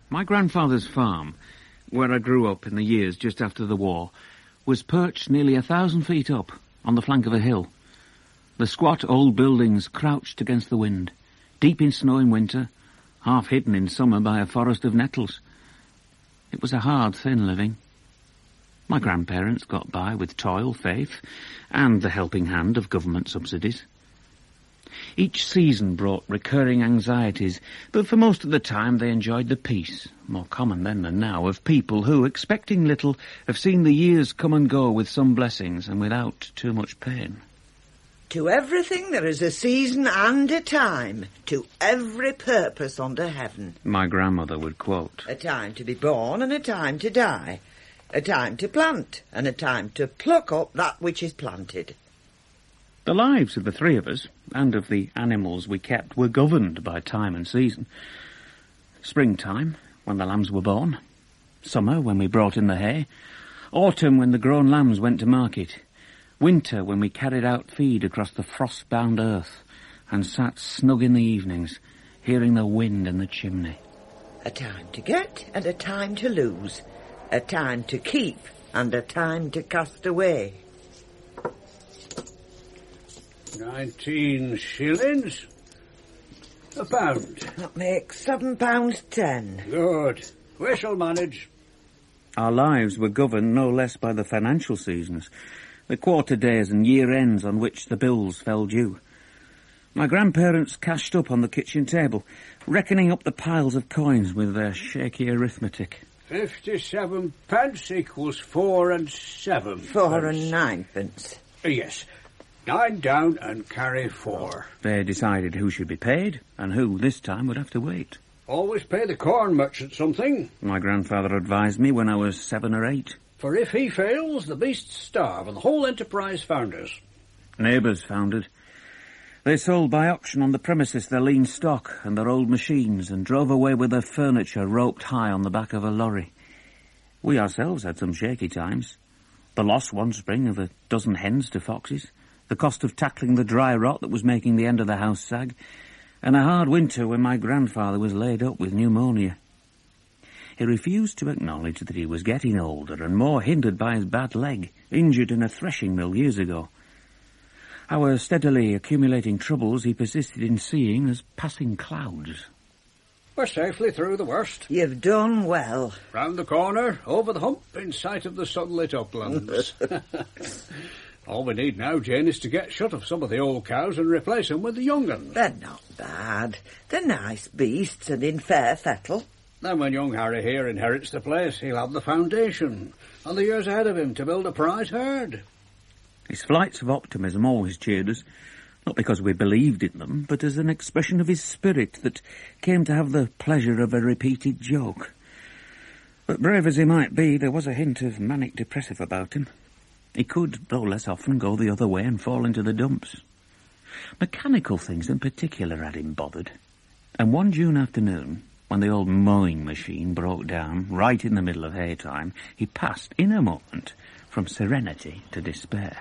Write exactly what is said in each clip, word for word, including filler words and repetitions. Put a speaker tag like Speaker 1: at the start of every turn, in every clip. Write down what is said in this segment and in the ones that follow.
Speaker 1: My grandfather's farm, where I grew up in the years just after the war, was perched nearly a thousand feet up on the flank of a hill. The squat old buildings crouched against the wind, deep in snow in winter, half hidden in summer by a forest of nettles. It was a hard, thin living. My grandparents got by with toil, faith, and the helping hand of government subsidies. Each season brought recurring anxieties, but for most of the time they enjoyed the peace, more common then than now, of people who, expecting little, have seen the years come and go with some blessings and without too much pain.
Speaker 2: To everything there is a season and a time, to every purpose under heaven.
Speaker 1: My grandmother would quote.
Speaker 2: A time to be born and a time to die. A time to plant and a time to pluck up that which is planted.
Speaker 1: The lives of the three of us, and of the animals we kept, were governed by time and season. Springtime, when the lambs were born. Summer, when we brought in the hay. Autumn, when the grown lambs went to market. Winter, when we carried out feed across the frost-bound earth and sat snug in the evenings, hearing the wind in the chimney.
Speaker 2: A time to get and a time to lose. A time to keep and a time to cast away.
Speaker 3: Nineteen shillings? A pound.
Speaker 2: That makes seven pounds ten.
Speaker 3: Good. We shall manage.
Speaker 1: Our lives were governed no less by the financial seasons, the quarter days and year ends on which the bills fell due. My grandparents cashed up on the kitchen table, reckoning up the piles of coins with their shaky arithmetic.
Speaker 3: Fifty-seven pence equals four and seven.
Speaker 2: Four
Speaker 3: pence.
Speaker 2: and nine pence.
Speaker 3: Uh, yes. Nine down and carry four.
Speaker 1: They decided who should be paid, and who, this time, would have to wait.
Speaker 3: Always pay the corn merchant something.
Speaker 1: My grandfather advised me when I was seven or eight.
Speaker 3: For if he fails, the beasts starve, and the whole enterprise founders.
Speaker 1: Neighbours foundered. They sold by auction on the premises their lean stock and their old machines, and drove away with their furniture roped high on the back of a lorry. We ourselves had some shaky times. The loss one spring of a dozen hens to foxes, the cost of tackling the dry rot that was making the end of the house sag, and a hard winter when my grandfather was laid up with pneumonia. He refused to acknowledge that he was getting older and more hindered by his bad leg, injured in a threshing mill years ago. Our steadily accumulating troubles he persisted in seeing as passing clouds.
Speaker 3: We're safely through the worst.
Speaker 2: You've done well.
Speaker 3: Round the corner, over the hump, in sight of the sunlit uplands. All we need now, Jane, is to get shut of some of the old cows and replace them with the young uns.
Speaker 2: They're not bad. They're nice beasts and in fair fettle.
Speaker 3: Then when young Harry here inherits the place, he'll have the foundation and the years ahead of him to build a prize herd.
Speaker 1: His flights of optimism always cheered us, not because we believed in them, but as an expression of his spirit that came to have the pleasure of a repeated joke. But brave as he might be, there was a hint of manic depressive about him. He could, though less often, go the other way and fall into the dumps. Mechanical things in particular had him bothered. And one June afternoon, when the old mowing machine broke down, right in the middle of hay time, he passed, in a moment, from serenity to despair.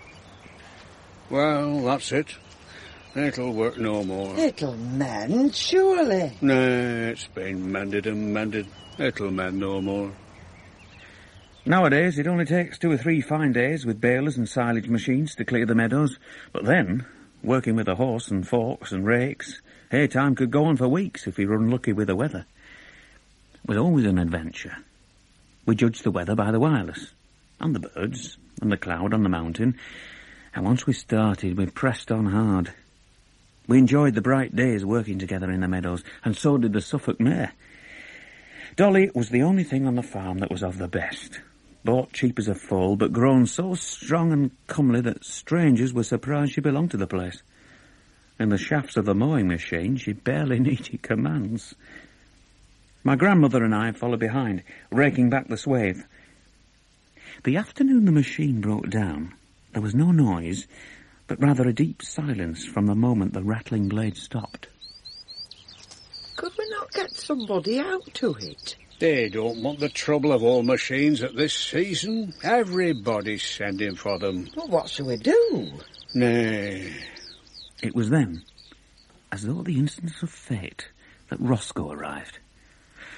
Speaker 3: Well, that's it. It'll work no more.
Speaker 2: It'll mend, surely.
Speaker 3: Nah, it's been mended and mended. It'll mend no more.
Speaker 1: Nowadays, it only takes two or three fine days with balers and silage machines to clear the meadows. But then, working with a horse and forks and rakes, hay time could go on for weeks if we were unlucky with the weather. It was always an adventure. We judged the weather by the wireless, and the birds, and the cloud on the mountain, and once we started, we pressed on hard. We enjoyed the bright days working together in the meadows, and so did the Suffolk mare. Dolly was the only thing on the farm that was of the best. Bought cheap as a foal, but grown so strong and comely that strangers were surprised she belonged to the place. In the shafts of the mowing machine, she barely needed commands. My grandmother and I followed behind, raking back the swathe. The afternoon the machine broke down, there was no noise, but rather a deep silence from the moment the rattling blade stopped.
Speaker 2: Could we not get somebody out to it?
Speaker 3: They don't want the trouble of old machines at this season. Everybody's sending for them.
Speaker 2: Well, what shall we do?
Speaker 3: Nay.
Speaker 1: It was then, as though the instance of fate, that Roscoe arrived.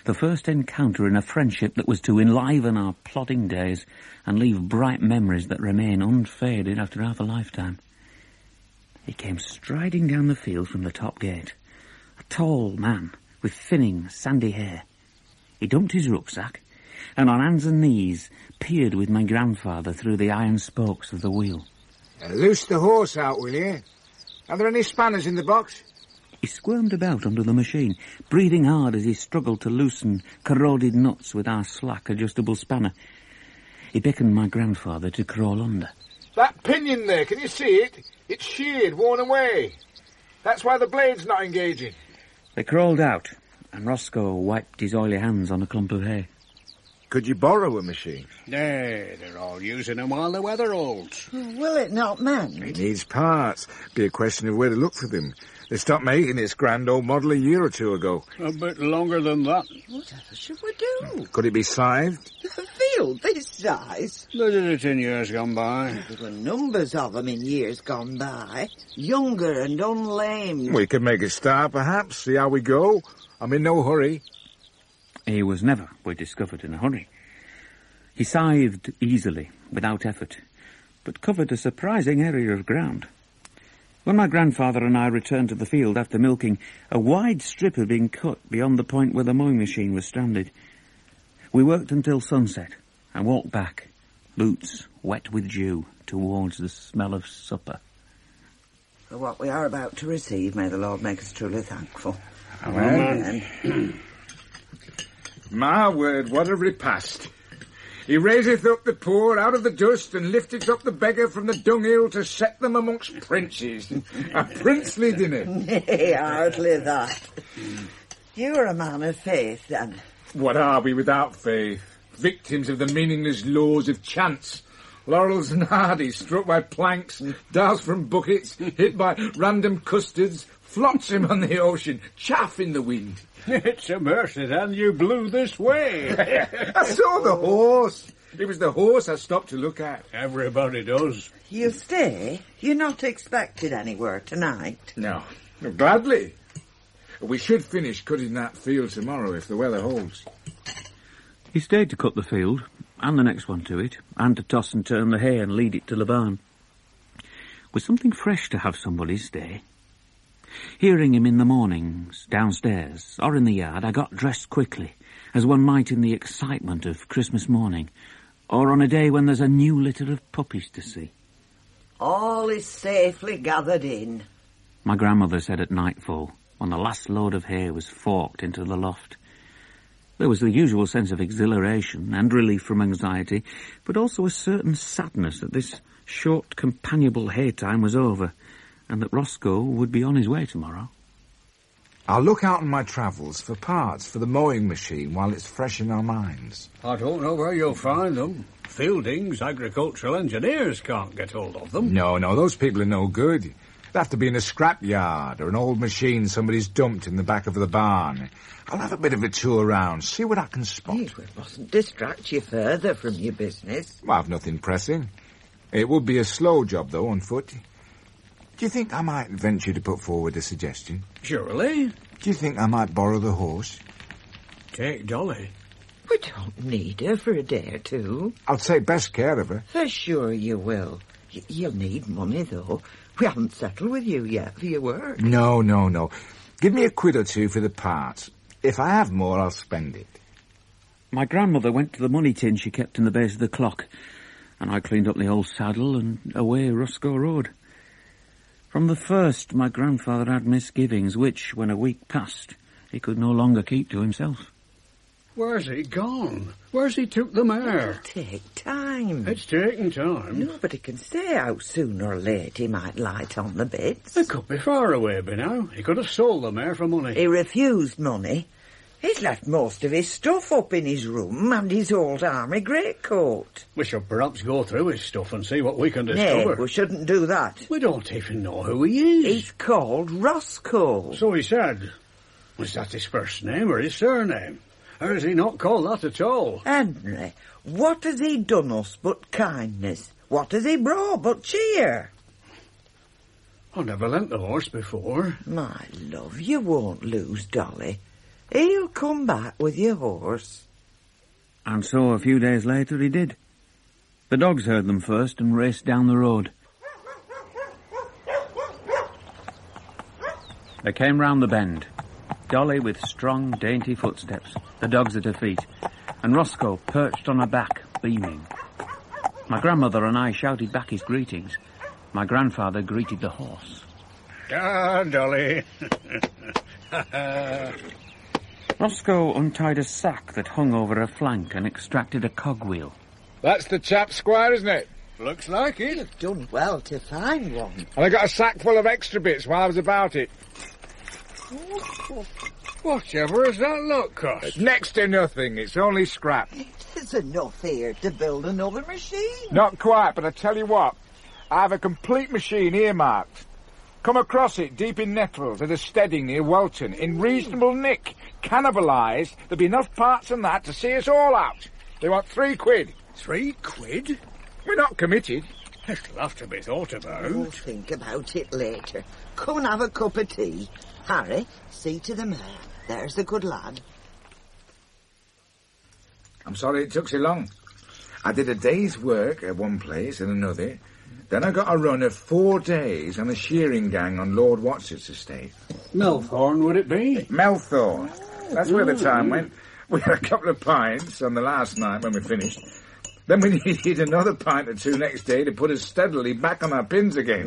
Speaker 1: the first encounter in a friendship that was to enliven our plodding days and leave bright memories that remain unfaded after half a lifetime. He came striding down the field from the top gate, a tall man with thinning, sandy hair. He dumped his rucksack, and on hands and knees peered with my grandfather through the iron spokes of the wheel.
Speaker 4: Uh, loose the horse out, will you? Are there any spanners in the box?
Speaker 1: He squirmed about under the machine, breathing hard as he struggled to loosen corroded nuts with our slack adjustable spanner. He beckoned my grandfather to crawl under.
Speaker 4: That pinion there, can you see it? It's sheared, worn away. That's why the blade's not engaging.
Speaker 1: They crawled out, and Roscoe wiped his oily hands on a clump of hay.
Speaker 4: Could you borrow a machine?
Speaker 3: Nay, they're all using them while the weather holds.
Speaker 2: Will it not mend?
Speaker 4: It needs parts. Be a question of where to look for them. They stopped making this grand old model a year or two ago.
Speaker 3: A bit longer than that.
Speaker 2: Whatever should we do?
Speaker 4: Could it be scythed?
Speaker 2: A field this size?
Speaker 3: They did it in years gone by.
Speaker 2: There were numbers of them in years gone by. Younger and unlamed.
Speaker 4: We could make a start, perhaps, see how we go. I'm in no hurry.
Speaker 1: He was never, we discovered, in a hurry. He scythed easily, without effort, but covered a surprising area of ground. When my grandfather and I returned to the field after milking, a wide strip had been cut beyond the point where the mowing machine was stranded. We worked until sunset and walked back, boots wet with dew, towards the smell of supper.
Speaker 2: For what we are about to receive, may the Lord make us truly thankful.
Speaker 4: Amen.
Speaker 2: Amen.
Speaker 4: My word, what a repast. He raiseth up the poor out of the dust and lifteth up the beggar from the dunghill to set them amongst princes. A princely dinner.
Speaker 2: Nay, hardly that. You're a man of faith, then.
Speaker 4: What are we without faith? Victims of the meaningless laws of chance. Laurels and hardies struck by planks, darts from buckets, hit by random custards, flotsam on the ocean, chaff in the wind.
Speaker 3: It's a mercy, then, you blew this way.
Speaker 4: I saw the horse. It was the horse I stopped to look at.
Speaker 3: Everybody does.
Speaker 2: You'll stay? You're not expected anywhere tonight?
Speaker 4: No, gladly. We should finish cutting that field tomorrow if the weather holds.
Speaker 1: He stayed to cut the field, and the next one to it, and to toss and turn the hay and lead it to the barn. It was something fresh to have somebody stay. Hearing him in the mornings, downstairs, or in the yard, I got dressed quickly, as one might in the excitement of Christmas morning, or on a day when there's a new litter of puppies to see.
Speaker 2: All is safely gathered in.
Speaker 1: My grandmother said at nightfall, when the last load of hay was forked into the loft. There was the usual sense of exhilaration and relief from anxiety, but also a certain sadness that this short, companionable hay time was over, and that Roscoe would be on his way tomorrow.
Speaker 4: I'll look out on my travels for parts for the mowing machine while it's fresh in our minds.
Speaker 3: I don't know where you'll find them. Fieldings, agricultural engineers can't get hold of them.
Speaker 4: No, no, those people are no good. They'll have to be in a scrap yard or an old machine somebody's dumped in the back of the barn. I'll have a bit of a tour round, see what I can spot.
Speaker 2: It mustn't distract you further from your business.
Speaker 4: Well, I've nothing pressing. It would be a slow job, though, on foot. Do you think I might venture to put forward a suggestion?
Speaker 3: Surely.
Speaker 4: Do you think I might borrow the horse?
Speaker 3: Take Dolly.
Speaker 2: We don't need her for a day or two.
Speaker 4: I'll take best care of her.
Speaker 2: For sure you will. Y- you'll need money, though. We haven't settled with you yet for your work.
Speaker 4: No, no, no. Give me a quid or two for the parts. If I have more, I'll spend it.
Speaker 1: My grandmother went to the money tin she kept in the base of the clock, and I cleaned up the old saddle and away Roscoe rode. From the first, my grandfather had misgivings, which, when a week passed, he could no longer keep to himself.
Speaker 3: Where's he gone? Where's he took the mare?
Speaker 2: It'll take time.
Speaker 3: It's taking time.
Speaker 2: Nobody can say how soon or late he might light on the bits.
Speaker 3: It could be far away by now. He could have sold the mare for money.
Speaker 2: He refused money. He's left most of his stuff up in his room and his old army greatcoat.
Speaker 3: We should perhaps go through his stuff and see what we can
Speaker 2: Nay,
Speaker 3: discover.
Speaker 2: we shouldn't do that.
Speaker 3: We don't even know who he is.
Speaker 2: He's called Roscoe.
Speaker 3: So he said. Was that his first name or his surname? Or is he not called that at all?
Speaker 2: Henry, what has he done us but kindness? What has he brought but cheer?
Speaker 3: I never lent the horse before.
Speaker 2: My love, you won't lose Dolly. He'll come back with your horse.
Speaker 1: And so a few days later he did. The dogs heard them first and raced down the road. They came round the bend, Dolly with strong, dainty footsteps, the dogs at her feet, and Roscoe perched on her back, beaming. My grandmother and I shouted back his greetings. My grandfather greeted the horse.
Speaker 3: Ah, Dolly.
Speaker 1: Roscoe untied a sack that hung over her flank and extracted a cogwheel.
Speaker 4: That's the chap, Squire, isn't it?
Speaker 3: Looks like it.
Speaker 2: You've done well to find one.
Speaker 4: And I got a sack full of extra bits while I was about it.
Speaker 3: Whatever has that lot cost?
Speaker 4: It's next to nothing. It's only scrap.
Speaker 2: There's enough here to build another machine.
Speaker 4: Not quite, but I tell you what. I have a complete machine earmarked. Come across it deep in nettles at a steading near Welton, in reasonable nick, cannibalised. There'll be enough parts in that to see us all out. They want three quid.
Speaker 3: Three quid?
Speaker 4: We're not committed.
Speaker 3: It'll have to be thought about.
Speaker 2: We'll think about it later. Come and have a cup of tea. Harry, see to the mare. There's a good lad.
Speaker 4: I'm sorry it took so long. I did a day's work at one place and another. Then I got a run of four days on a shearing gang on Lord Watsett's estate.
Speaker 3: Melthorne, would it be?
Speaker 4: Melthorne. That's where the time went. We had a couple of pints on the last night when we finished. Then we needed another pint or two next day to put us steadily back on our pins again.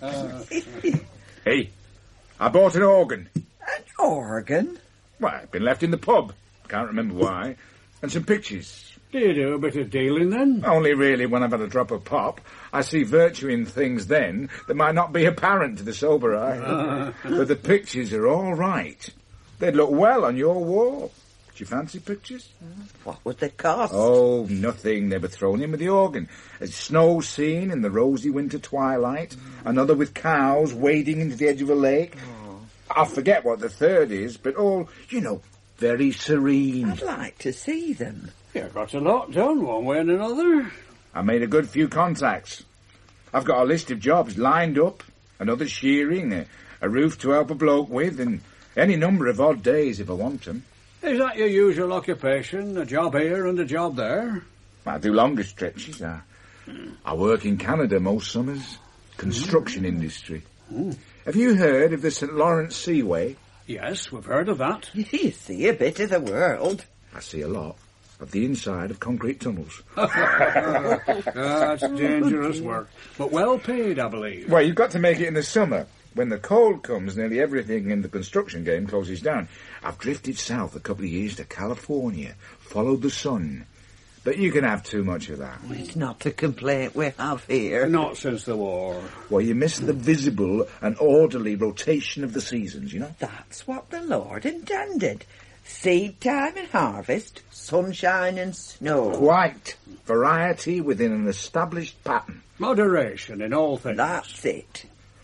Speaker 4: Hey, I bought an organ.
Speaker 2: An organ?
Speaker 4: Well, it'd been left in the pub. Can't remember why. And some pictures.
Speaker 3: Do you do a bit of dealing then?
Speaker 4: Only really when I've had a drop of pop. I see virtue in things then that might not be apparent to the sober eye. But the pictures are all right. They'd look well on your wall. Do you fancy pictures?
Speaker 2: What would they cost?
Speaker 4: Oh, nothing. They were thrown in with the organ. A snow scene in the rosy winter twilight. Another with cows wading into the edge of a lake.
Speaker 2: Oh.
Speaker 4: I forget what the third is, but all, you know, very serene.
Speaker 2: I'd like to see them.
Speaker 3: You got a lot done one way and another.
Speaker 4: I made a good few contacts. I've got a list of jobs lined up. Another shearing, a, a roof to help a bloke with, and any number of odd days if I want them.
Speaker 3: Is that your usual occupation? A job here and a job there?
Speaker 4: I do longer stretches. I, I work in Canada most summers. Construction mm. industry. Mm. Have you heard of the Saint Lawrence Seaway?
Speaker 3: Yes, we've heard of that.
Speaker 2: You see a bit of the world.
Speaker 4: I see a lot of the inside of concrete tunnels.
Speaker 3: That's dangerous work, but well paid, I believe.
Speaker 4: Well, you've got to make it in the summer. When the cold comes, nearly everything in the construction game closes down. I've drifted south a couple of years to California, followed the sun. But you can have too much of that.
Speaker 2: It's not a complaint we have here.
Speaker 3: Not since the war.
Speaker 4: Well, you miss the visible and orderly rotation of the seasons, you know?
Speaker 2: That's what the Lord intended. Seed time and harvest, sunshine and snow.
Speaker 4: Quite. Variety within an established pattern.
Speaker 3: Moderation in all things.
Speaker 2: That's it.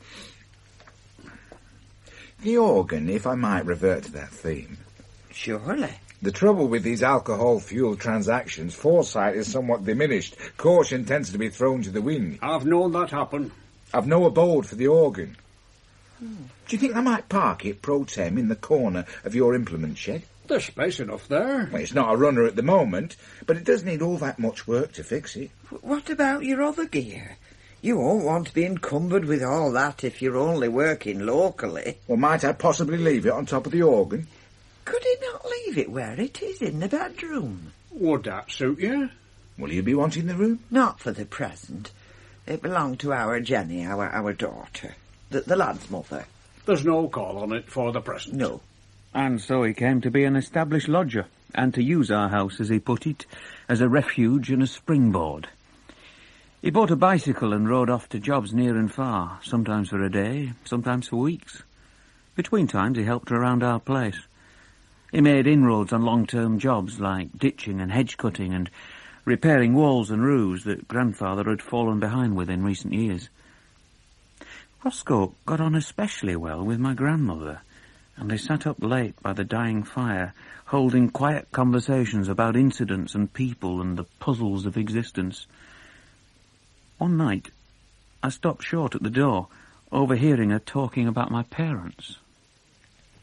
Speaker 4: The organ, if I might revert to that theme.
Speaker 2: Surely.
Speaker 4: The trouble with these alcohol-fueled transactions, foresight is somewhat diminished. Caution tends to be thrown to the wind.
Speaker 3: I've known that happen.
Speaker 4: I've no abode for the organ. Hmm. Do you think I might park it pro tem in the corner of your implement shed?
Speaker 3: There's space enough there.
Speaker 4: Well, it's not a runner at the moment, but it does need all that much work to fix it.
Speaker 2: What about your other gear? You won't want to be encumbered with all that if you're only working locally.
Speaker 4: Well, might I possibly leave it on top of the organ?
Speaker 2: Could he not leave it where it is in the bedroom?
Speaker 3: Would that suit you?
Speaker 4: Will you be wanting the room?
Speaker 2: Not for the present. It belonged to our Jenny, our our daughter, the, the lad's mother.
Speaker 3: There's no call on it for the present.
Speaker 2: No.
Speaker 1: And so he came to be an established lodger, and to use our house, as he put it, as a refuge and a springboard. He bought a bicycle and rode off to jobs near and far, sometimes for a day, sometimes for weeks. Between times he helped around our place. He made inroads on long-term jobs like ditching and hedge cutting and repairing walls and roofs that grandfather had fallen behind with in recent years. Roscoe got on especially well with my grandmother, and they sat up late by the dying fire, holding quiet conversations about incidents and people and the puzzles of existence. One night, I stopped short at the door, overhearing her talking about my parents.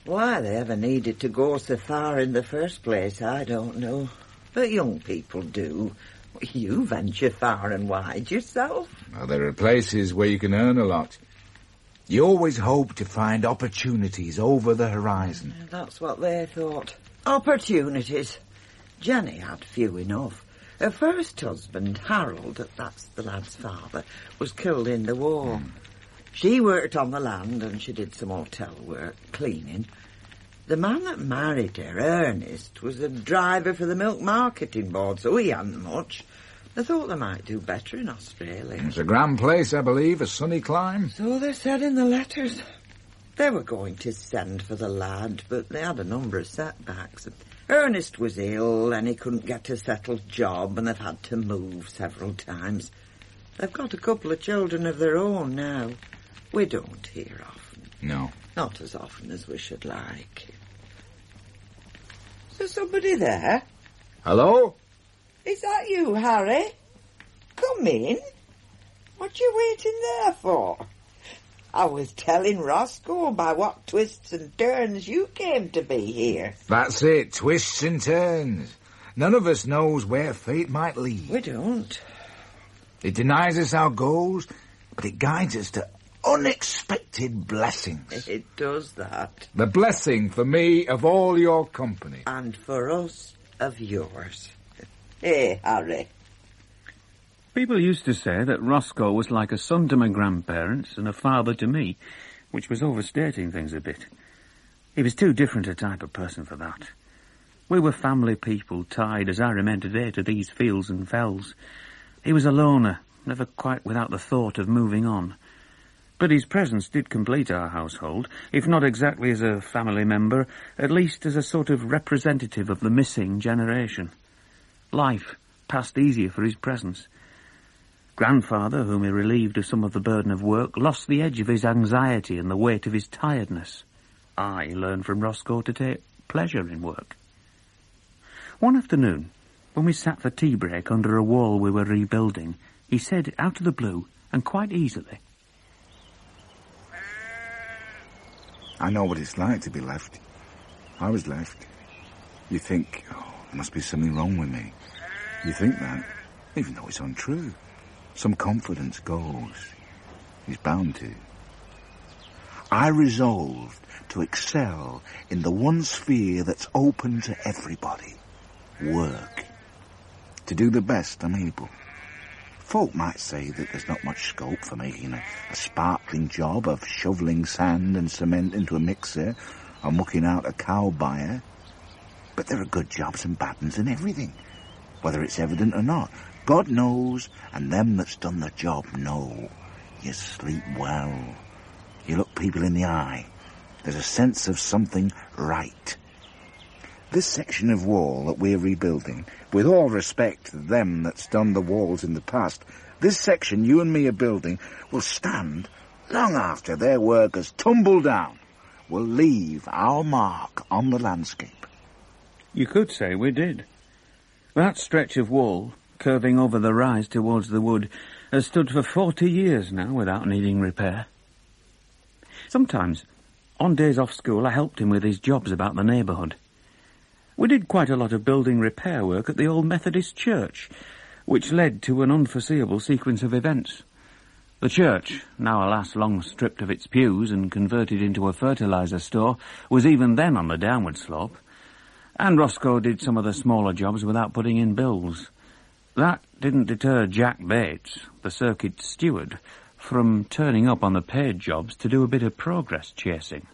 Speaker 2: Why they ever needed to go so far in the first place, I don't know. But young people do. You venture far and wide yourself.
Speaker 4: Well, there are places where you can earn a lot. You always hope to find opportunities over the horizon.
Speaker 2: That's what they thought. Opportunities. Jenny had few enough. Her first husband, Harold, that's the lad's father, was killed in the war. Mm. She worked on the land and she did some hotel work, cleaning. The man that married her, Ernest, was a driver for the milk marketing board, so he hadn't much. They thought they might do better in Australia.
Speaker 4: It's a grand place, I believe, a sunny clime.
Speaker 2: So they said in the letters. They were going to send for the lad, but they had a number of setbacks. Ernest was ill and he couldn't get a settled job, and they've had to move several times. They've got a couple of children of their own now. We don't hear often.
Speaker 4: No.
Speaker 2: Not as often as we should like. Is there somebody there?
Speaker 4: Hello?
Speaker 2: Is that you, Harry? Come in. What you waiting there for? I was telling Roscoe by what twists and turns you came to be here.
Speaker 4: That's it, twists and turns. None of us knows where fate might lead.
Speaker 2: We don't.
Speaker 4: It denies us our goals, but it guides us to unexpected blessings.
Speaker 2: It does that.
Speaker 4: The blessing for me of all your company.
Speaker 2: And for us of yours. Hey, Harry.
Speaker 1: People used to say that Roscoe was like a son to my grandparents and a father to me, which was overstating things a bit. He was too different a type of person for that. We were family people, tied, as I remember today, to these fields and fells. He was a loner, never quite without the thought of moving on. But his presence did complete our household, if not exactly as a family member, at least as a sort of representative of the missing generation. Life passed easier for his presence. Grandfather, whom he relieved of some of the burden of work, lost the edge of his anxiety and the weight of his tiredness. I learned from Roscoe to take pleasure in work. One afternoon, when we sat for tea break under a wall we were rebuilding, he said out of the blue, and quite easily,
Speaker 5: I know what it's like to be left. I was left. You think, oh, there must be something wrong with me. You think that, even though it's untrue. Some confidence goes. He's bound to. I resolved to excel in the one sphere that's open to everybody. Work. To do the best I'm able. Folk might say that there's not much scope for making a, a sparkling job of shoveling sand and cement into a mixer or mucking out a cow buyer. But there are good jobs and bad ones in everything, whether it's evident or not. God knows, and them that's done the job know. You sleep well. You look people in the eye. There's a sense of something right. This section of wall that we're rebuilding, with all respect to them that's done the walls in the past, this section you and me are building will stand long after their work has tumbled down. Will leave our mark on the landscape.
Speaker 1: You could say we did. That stretch of wall, curving over the rise towards the wood, has stood for forty years now without needing repair. Sometimes, on days off school, I helped him with his jobs about the neighbourhood. We did quite a lot of building repair work at the old Methodist church, which led to an unforeseeable sequence of events. The church, now alas long stripped of its pews and converted into a fertiliser store, was even then on the downward slope, and Roscoe did some of the smaller jobs without putting in bills. That didn't deter Jack Bates, the circuit steward, from turning up on the paid jobs to do a bit of progress chasing.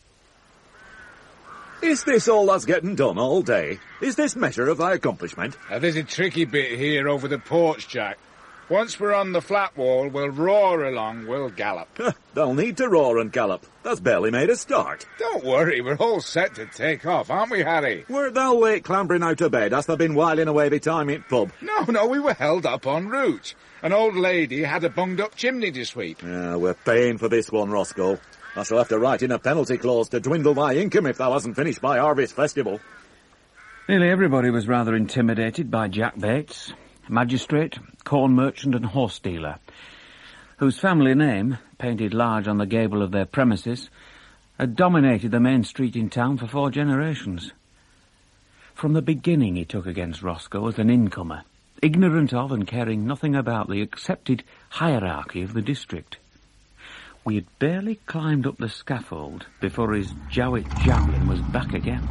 Speaker 6: Is this all that's getting done all day? Is this measure of thy accomplishment?
Speaker 4: Now, there's a tricky bit here over the porch, Jack. Once we're on the flat wall, we'll roar along, we'll gallop.
Speaker 6: They'll need to roar and gallop. That's barely made a start.
Speaker 4: Don't worry, we're all set to take off, aren't we, Harry?
Speaker 6: Wert thou late clambering out of bed? Hast thou been whiling away the time in pub?
Speaker 4: No, no, we were held up en route. An old lady had a bunged-up chimney to sweep.
Speaker 6: Yeah, we're paying for this one, Roscoe. I shall have to write in a penalty clause to dwindle thy income if thou hasn't finished by Harvest Festival.
Speaker 1: Nearly everybody was rather intimidated by Jack Bates, magistrate, corn merchant and horse dealer, whose family name, painted large on the gable of their premises, had dominated the main street in town for four generations. From the beginning he took against Roscoe as an incomer, ignorant of and caring nothing about the accepted hierarchy of the district. We had barely climbed up the scaffold before his Jowett javelin was back again.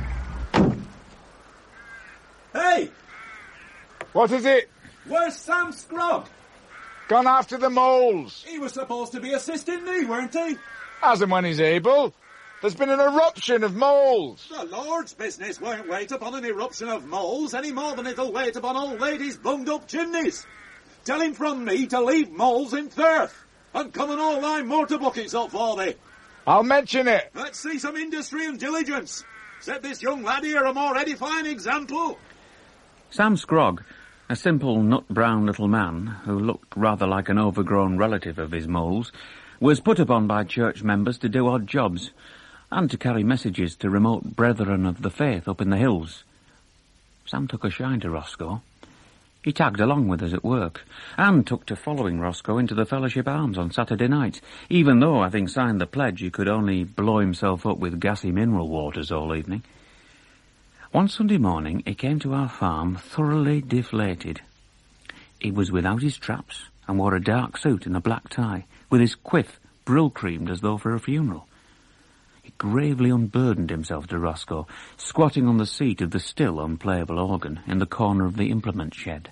Speaker 7: Hey!
Speaker 5: What is it?
Speaker 7: Where's Sam Scrogg?
Speaker 5: Gone after the moles.
Speaker 7: He was supposed to be assisting me, weren't he?
Speaker 5: As and when he's able. There's been an eruption of moles.
Speaker 6: The Lord's business won't wait upon an eruption of moles any more than it'll wait upon old ladies' bunged-up chimneys. Tell him from me to leave moles in Thirth, and come and all line mortar buckets up for thee.
Speaker 5: I'll mention it.
Speaker 6: Let's see some industry and diligence. Set this young lad here a more edifying example.
Speaker 1: Sam Scrogg, a simple, nut-brown little man who looked rather like an overgrown relative of his moles, was put upon by church members to do odd jobs and to carry messages to remote brethren of the faith up in the hills. Sam took a shine to Roscoe. He tagged along with us at work and took to following Roscoe into the Fellowship Arms on Saturday nights, even though, having signed the pledge, he could only blow himself up with gassy mineral waters all evening. One Sunday morning, he came to our farm thoroughly deflated. He was without his traps and wore a dark suit and a black tie, with his quiff brill-creamed as though for a funeral. He gravely unburdened himself to Roscoe, squatting on the seat of the still unplayable organ in the corner of the implement shed.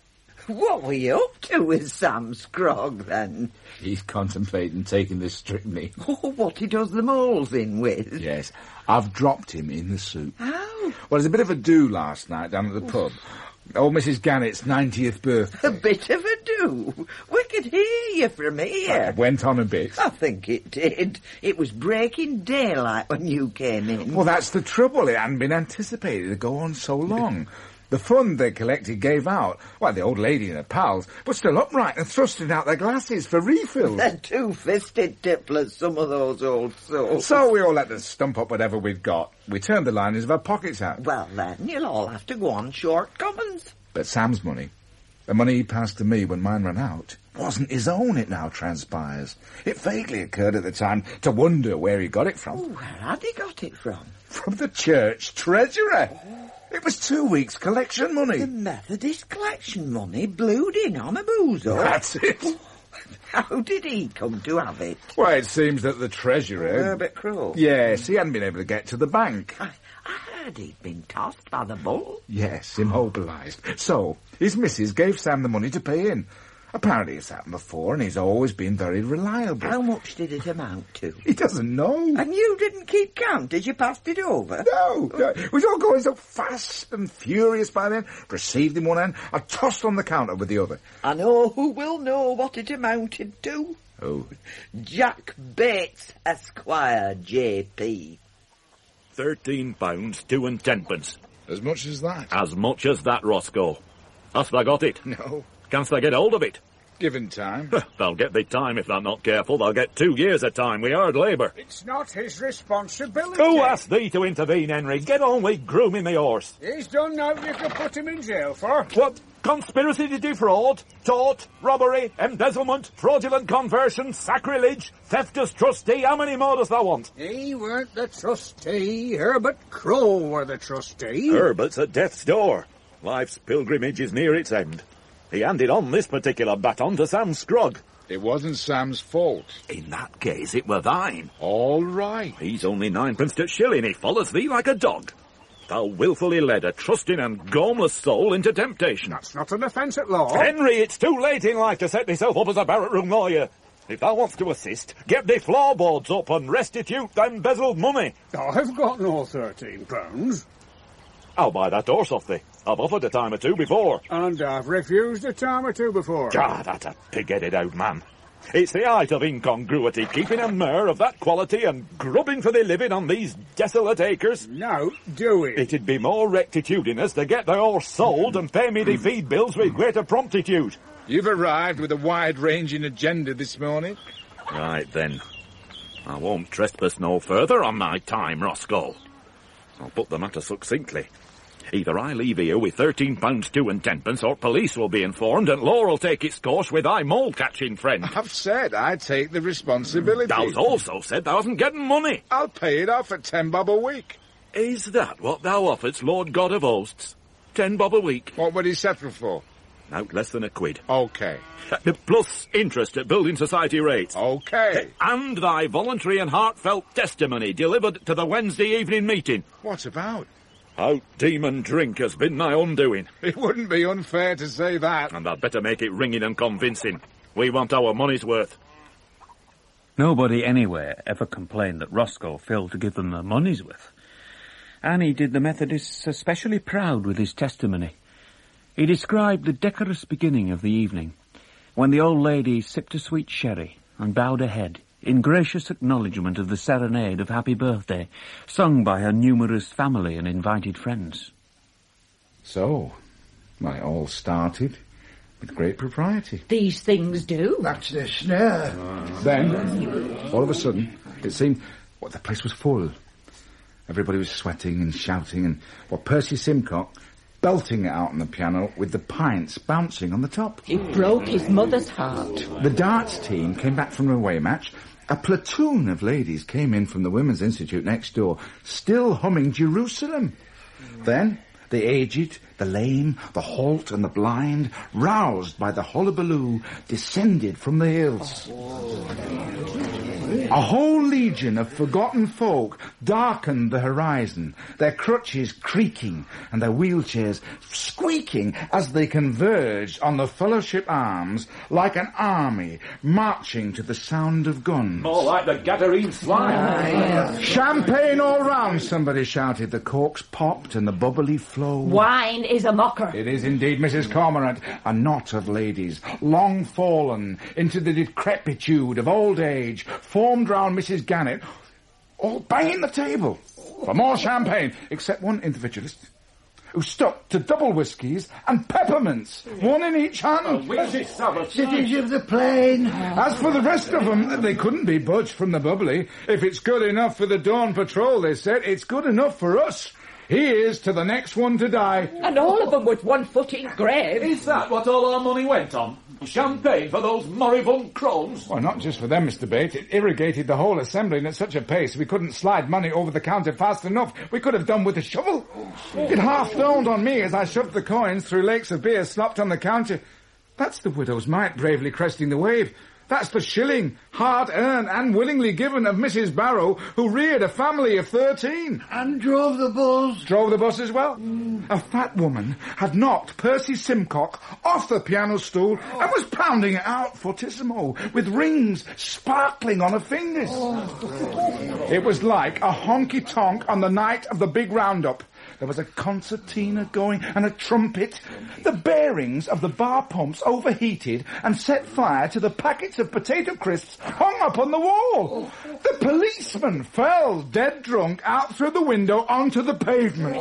Speaker 2: What were you up to with Sam Scrogg, then?
Speaker 5: He's contemplating taking this strychnine.
Speaker 2: Oh, what he does the moles in with?
Speaker 5: Yes, I've dropped him in the soup.
Speaker 2: How?
Speaker 5: Well, there's a bit of a do last night down at the pub. Old Missus Gannett's ninetieth birthday.
Speaker 2: A bit of a do? We could hear you from here.
Speaker 5: It went on a bit.
Speaker 2: I think it did. It was breaking daylight when you came in.
Speaker 5: Well, that's the trouble. It hadn't been anticipated to go on so long. The fund they collected gave out. Well, the old lady and her pals were still upright and thrusting out their glasses for refills.
Speaker 2: They're two-fisted tipplers, some of those old souls.
Speaker 5: So we all let them stump up whatever we'd got. We turned the linings of our pockets out.
Speaker 2: Well, then, you'll all have to go on short commons.
Speaker 5: But Sam's money, the money he passed to me when mine ran out, wasn't his own, it now transpires. It vaguely occurred at the time to wonder where he got it from.
Speaker 2: Oh, where had he got it from?
Speaker 5: From the church treasurer. It was two weeks' collection money.
Speaker 2: The Methodist collection money blued in on a boozer.
Speaker 5: That's it.
Speaker 2: How did he come to have it?
Speaker 5: Well, it seems that the treasurer...
Speaker 2: Herbert Crowe?
Speaker 5: Yes, he hadn't been able to get to the bank.
Speaker 2: I, I heard he'd been tossed by the bull.
Speaker 5: Yes, immobilised. So, his missus gave Sam the money to pay in. Apparently it's happened before, and he's always been very reliable.
Speaker 2: How much did it amount to?
Speaker 5: He doesn't know.
Speaker 2: And you didn't keep count as you passed it over?
Speaker 5: No, no. It was all going so fast and furious by then. Received in one hand, I tossed on the counter with the other.
Speaker 2: I know who will know what it amounted to.
Speaker 5: Who?
Speaker 2: Jack Bates, Esquire, J P.
Speaker 6: Thirteen pounds, two and tenpence.
Speaker 5: As much as that?
Speaker 6: As much as that, Roscoe. Hast thou got it?
Speaker 5: No.
Speaker 6: Canst thou get hold of it?
Speaker 5: Given time.
Speaker 6: They'll get thee time if they're not careful. They'll get two years of time with hard labour.
Speaker 3: It's not his responsibility.
Speaker 6: Who asked thee to intervene, Henry? Get on with grooming the horse.
Speaker 3: He's done now you can put him in jail for.
Speaker 6: What? Conspiracy to defraud, tort, robbery, embezzlement, fraudulent conversion, sacrilege, theft as trustee. How many more does thou want?
Speaker 3: He weren't the trustee. Herbert Crowe were the trustee.
Speaker 6: Herbert's at death's door. Life's pilgrimage is near its end. He handed on this particular baton to Sam Scrogg.
Speaker 5: It wasn't Sam's fault.
Speaker 6: In that case, it were thine.
Speaker 5: All right.
Speaker 6: He's only ninepence to shilling. He follows thee like a dog. Thou wilfully led a trusting and gormless soul into temptation.
Speaker 3: That's not an offence at law.
Speaker 6: Henry, it's too late in life to set thyself up as a barrack room lawyer. If thou wants to assist, get thy floorboards up and restitute thy embezzled money.
Speaker 3: I've got no thirteen pounds.
Speaker 6: I'll buy that horse off thee. I've offered a time or two before.
Speaker 3: And I've refused a time or two before.
Speaker 6: Ah, that's a pig-headed old man. It's the height of incongruity, keeping a mare of that quality and grubbing for the living on these desolate acres.
Speaker 3: Now, do it.
Speaker 6: It'd be more rectitudinous to get the horse sold and pay me the feed bills with greater promptitude.
Speaker 5: You've arrived with a wide-ranging agenda this morning.
Speaker 6: Right, then. I won't trespass no further on my time, Roscoe. I'll put the matter succinctly.
Speaker 8: Either I leave here with thirteen pounds two and tenpence, or police will be informed, and law will take its course with thy mole-catching friend.
Speaker 5: I've said I take the responsibility.
Speaker 8: Thou's also said thou wasn't getting money.
Speaker 5: I'll pay it off at ten bob a week.
Speaker 8: Is that what thou offeredst, Lord God of Hosts? Ten bob a week?
Speaker 5: What would he settle for?
Speaker 8: Out less than a quid.
Speaker 5: OK.
Speaker 8: Uh, plus interest at building society rates.
Speaker 5: OK.
Speaker 8: And thy voluntary and heartfelt testimony delivered to the Wednesday evening meeting.
Speaker 5: What about?
Speaker 8: How demon drink has been thy undoing.
Speaker 5: It wouldn't be unfair to say that.
Speaker 8: And I'd better make it ringing and convincing. We want our money's worth.
Speaker 1: Nobody anywhere ever complained that Roscoe failed to give them their money's worth. And he did the Methodists especially proud with his testimony. He described the decorous beginning of the evening, when the old lady sipped a sweet sherry and bowed her head in gracious acknowledgement of the serenade of Happy Birthday, sung by her numerous family and invited friends.
Speaker 5: So, I all started with great propriety.
Speaker 9: These things do.
Speaker 10: That's the snare.
Speaker 5: Then, all of a sudden, it seemed, well, the place was full. Everybody was sweating and shouting, and, well, Percy Simcock belting it out on the piano with the pints bouncing on the top.
Speaker 9: It broke his mother's heart.
Speaker 5: The darts team came back from an away match. A platoon of ladies came in from the Women's Institute next door, still humming Jerusalem. Then, the aged, the lame, the halt and the blind, roused by the hullabaloo, descended from the hills. A whole legion of forgotten folk darkened the horizon, their crutches creaking and their wheelchairs squeaking as they converged on the Fellowship Arms like an army marching to the sound of guns.
Speaker 6: More like the Gadarene swine.
Speaker 5: Champagne all round, somebody shouted. The corks popped and the bubbly flowed.
Speaker 9: Wine is a mocker.
Speaker 5: It is indeed, Missus Cormorant. A knot of ladies, long fallen into the decrepitude of old age, formed round Missus Gannett, all banging the table for more champagne, except one individualist who stuck to double whiskies and peppermints, one in each hand.
Speaker 10: Cities of the plain.
Speaker 5: As for the rest of them, they couldn't be budged from the bubbly. If it's good enough for the Dawn Patrol, they said, it's good enough for us. Here's to the next one to die.
Speaker 9: And all of them with one foot in grave.
Speaker 6: Is that what all our money went on? Champagne for those moribund crones?
Speaker 5: Well, not just for them, Mister Bates. It irrigated the whole assembly, and at such a pace we couldn't slide money over the counter fast enough. We could have done with a shovel. It half dawned on me as I shoved the coins through lakes of beer slopped on the counter. That's the widow's mite bravely cresting the wave. That's the shilling, hard-earned and willingly given of Missus Barrow, who reared a family of thirteen.
Speaker 10: And drove the bulls.
Speaker 5: Drove the bus as well. Mm. A fat woman had knocked Percy Simcock off the piano stool oh. and was pounding it out fortissimo, with rings sparkling on her fingers. Oh. It was like a honky-tonk on the night of the big roundup. There was a concertina going and a trumpet. The bearings of the bar pumps overheated and set fire to the packets of potato crisps hung up on the wall. The policeman fell dead drunk out through the window onto the pavement.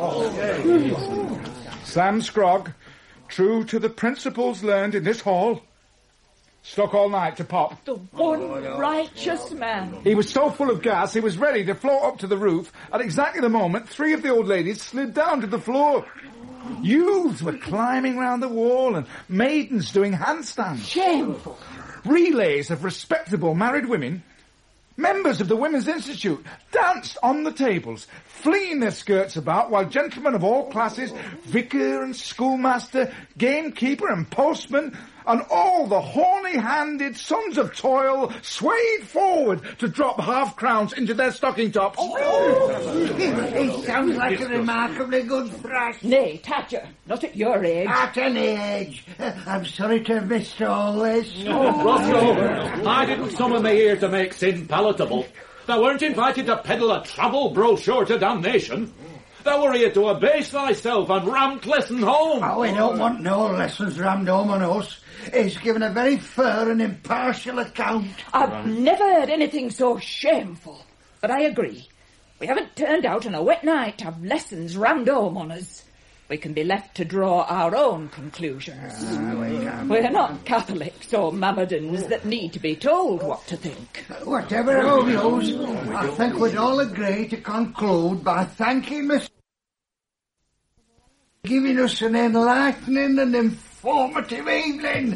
Speaker 5: Oh. Sam Scrogg, true to the principles learned in this hall, stuck all night to pop.
Speaker 9: The one righteous man.
Speaker 5: He was so full of gas, he was ready to float up to the roof. At exactly the moment, three of the old ladies slid down to the floor. Youths were climbing round the wall and maidens doing handstands.
Speaker 9: Shameful.
Speaker 5: Relays of respectable married women, members of the Women's Institute, danced on the tables, flinging their skirts about while gentlemen of all classes, vicar and schoolmaster, gamekeeper and postman, and all the horny-handed sons of toil swayed forward to drop half-crowns into their stocking tops.
Speaker 10: Oh. It sounds like a remarkably good thrash.
Speaker 9: Nay, Tadger, not at your age.
Speaker 10: At any age. I'm sorry to have missed all this.
Speaker 6: Oh, Roscoe, I didn't summon thee here to make sin palatable. Thou weren't invited to peddle a travel brochure to damnation. Thou were here to abase thyself and rammed lessons home.
Speaker 10: Oh, we don't want no lessons rammed home on us. He's given a very fair and impartial account.
Speaker 9: I've never heard anything so shameful. But I agree. We haven't turned out on a wet night to have lessons rammed home on us. We can be left to draw our own conclusions. Uh, we We're not Catholics or Mohammedans that need to be told what to think.
Speaker 10: Whatever our views, I think we'd all agree to conclude by thanking Miss giving us an enlightening and informative evening.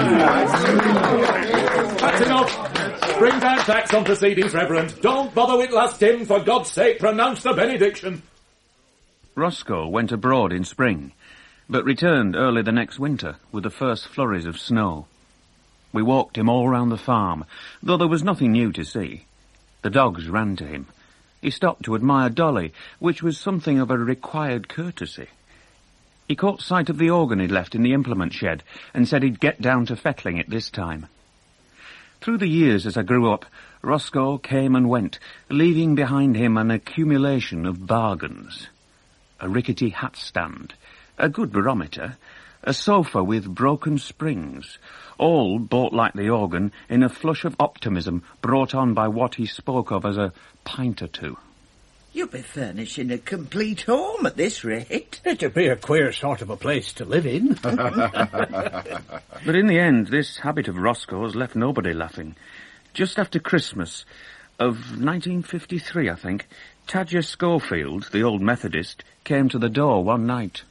Speaker 8: That's enough. Bring down tax on proceedings, Reverend. Don't bother with last hymn. For God's sake, pronounce the benediction.
Speaker 1: Roscoe went abroad in spring, but returned early the next winter with the first flurries of snow. We walked him all round the farm, though there was nothing new to see. The dogs ran to him. He stopped to admire Dolly, which was something of a required courtesy. He caught sight of the organ he'd left in the implement shed, and said he'd get down to fettling it this time. Through the years as I grew up, Roscoe came and went, leaving behind him an accumulation of bargains. A rickety hat stand, a good barometer, a sofa with broken springs, all bought like the organ in a flush of optimism brought on by what he spoke of as a pint or two.
Speaker 2: You'll be furnishing a complete home at this rate.
Speaker 3: It'd be a queer sort of a place to live in.
Speaker 1: But in the end, this habit of Roscoe's left nobody laughing. Just after Christmas of nineteen fifty-three, I think, Tadger Schofield, the old Methodist, came to the door one night.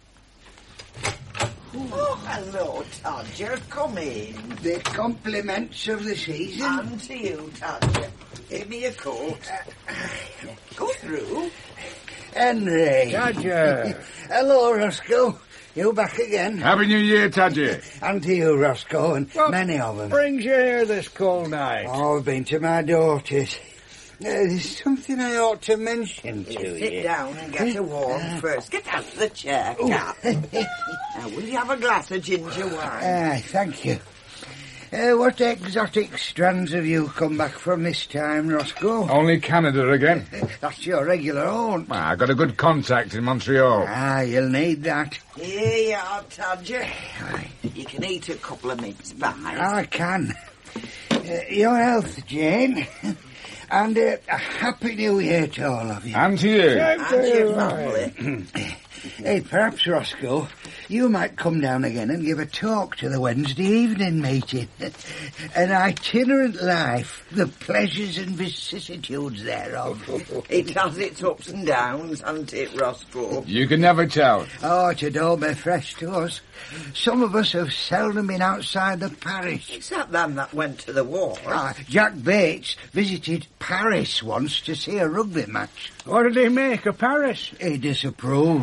Speaker 2: Oh, hello, Tadger. Come in.
Speaker 10: The compliments of the season.
Speaker 2: And to you, Tadger. Give me a coat. Go through.
Speaker 10: Henry.
Speaker 3: Tadger.
Speaker 10: Hello, Roscoe. You back again?
Speaker 5: Happy New Year, Tadger.
Speaker 10: And to you, Roscoe, and
Speaker 3: What
Speaker 10: many of them.
Speaker 3: brings you here this cold night?
Speaker 10: Oh, I've been to my daughter's. Uh, there's something I ought to mention to you.
Speaker 2: Sit down and get a warm first. Get out of the chair, Cap. Now, will you have a glass of ginger wine?
Speaker 10: Aye, thank you. Uh, what exotic strands have you come back from this time, Roscoe?
Speaker 5: Only Canada again.
Speaker 10: That's your regular haunt.
Speaker 5: Well, I got a good contact in Montreal.
Speaker 10: Ah, you'll need that.
Speaker 2: Here you are, Tadger. You can eat a couple of mince pies.
Speaker 10: I can. Uh, your health, Jane. And uh, a happy new year to all of you.
Speaker 5: And to you.
Speaker 2: And your family.
Speaker 10: Hey, perhaps, Roscoe, you might come down again and give a talk to the Wednesday evening meeting. An itinerant life, the pleasures and vicissitudes thereof.
Speaker 2: It has its ups and downs, hasn't it, Roscoe?
Speaker 5: You can never tell.
Speaker 10: Oh, it all be fresh to us. Some of us have seldom been outside the parish.
Speaker 2: Except them that went to the war.
Speaker 10: Ah, Jack Bates visited Paris once to see a rugby match.
Speaker 3: What did he make of Paris?
Speaker 10: He disapproved.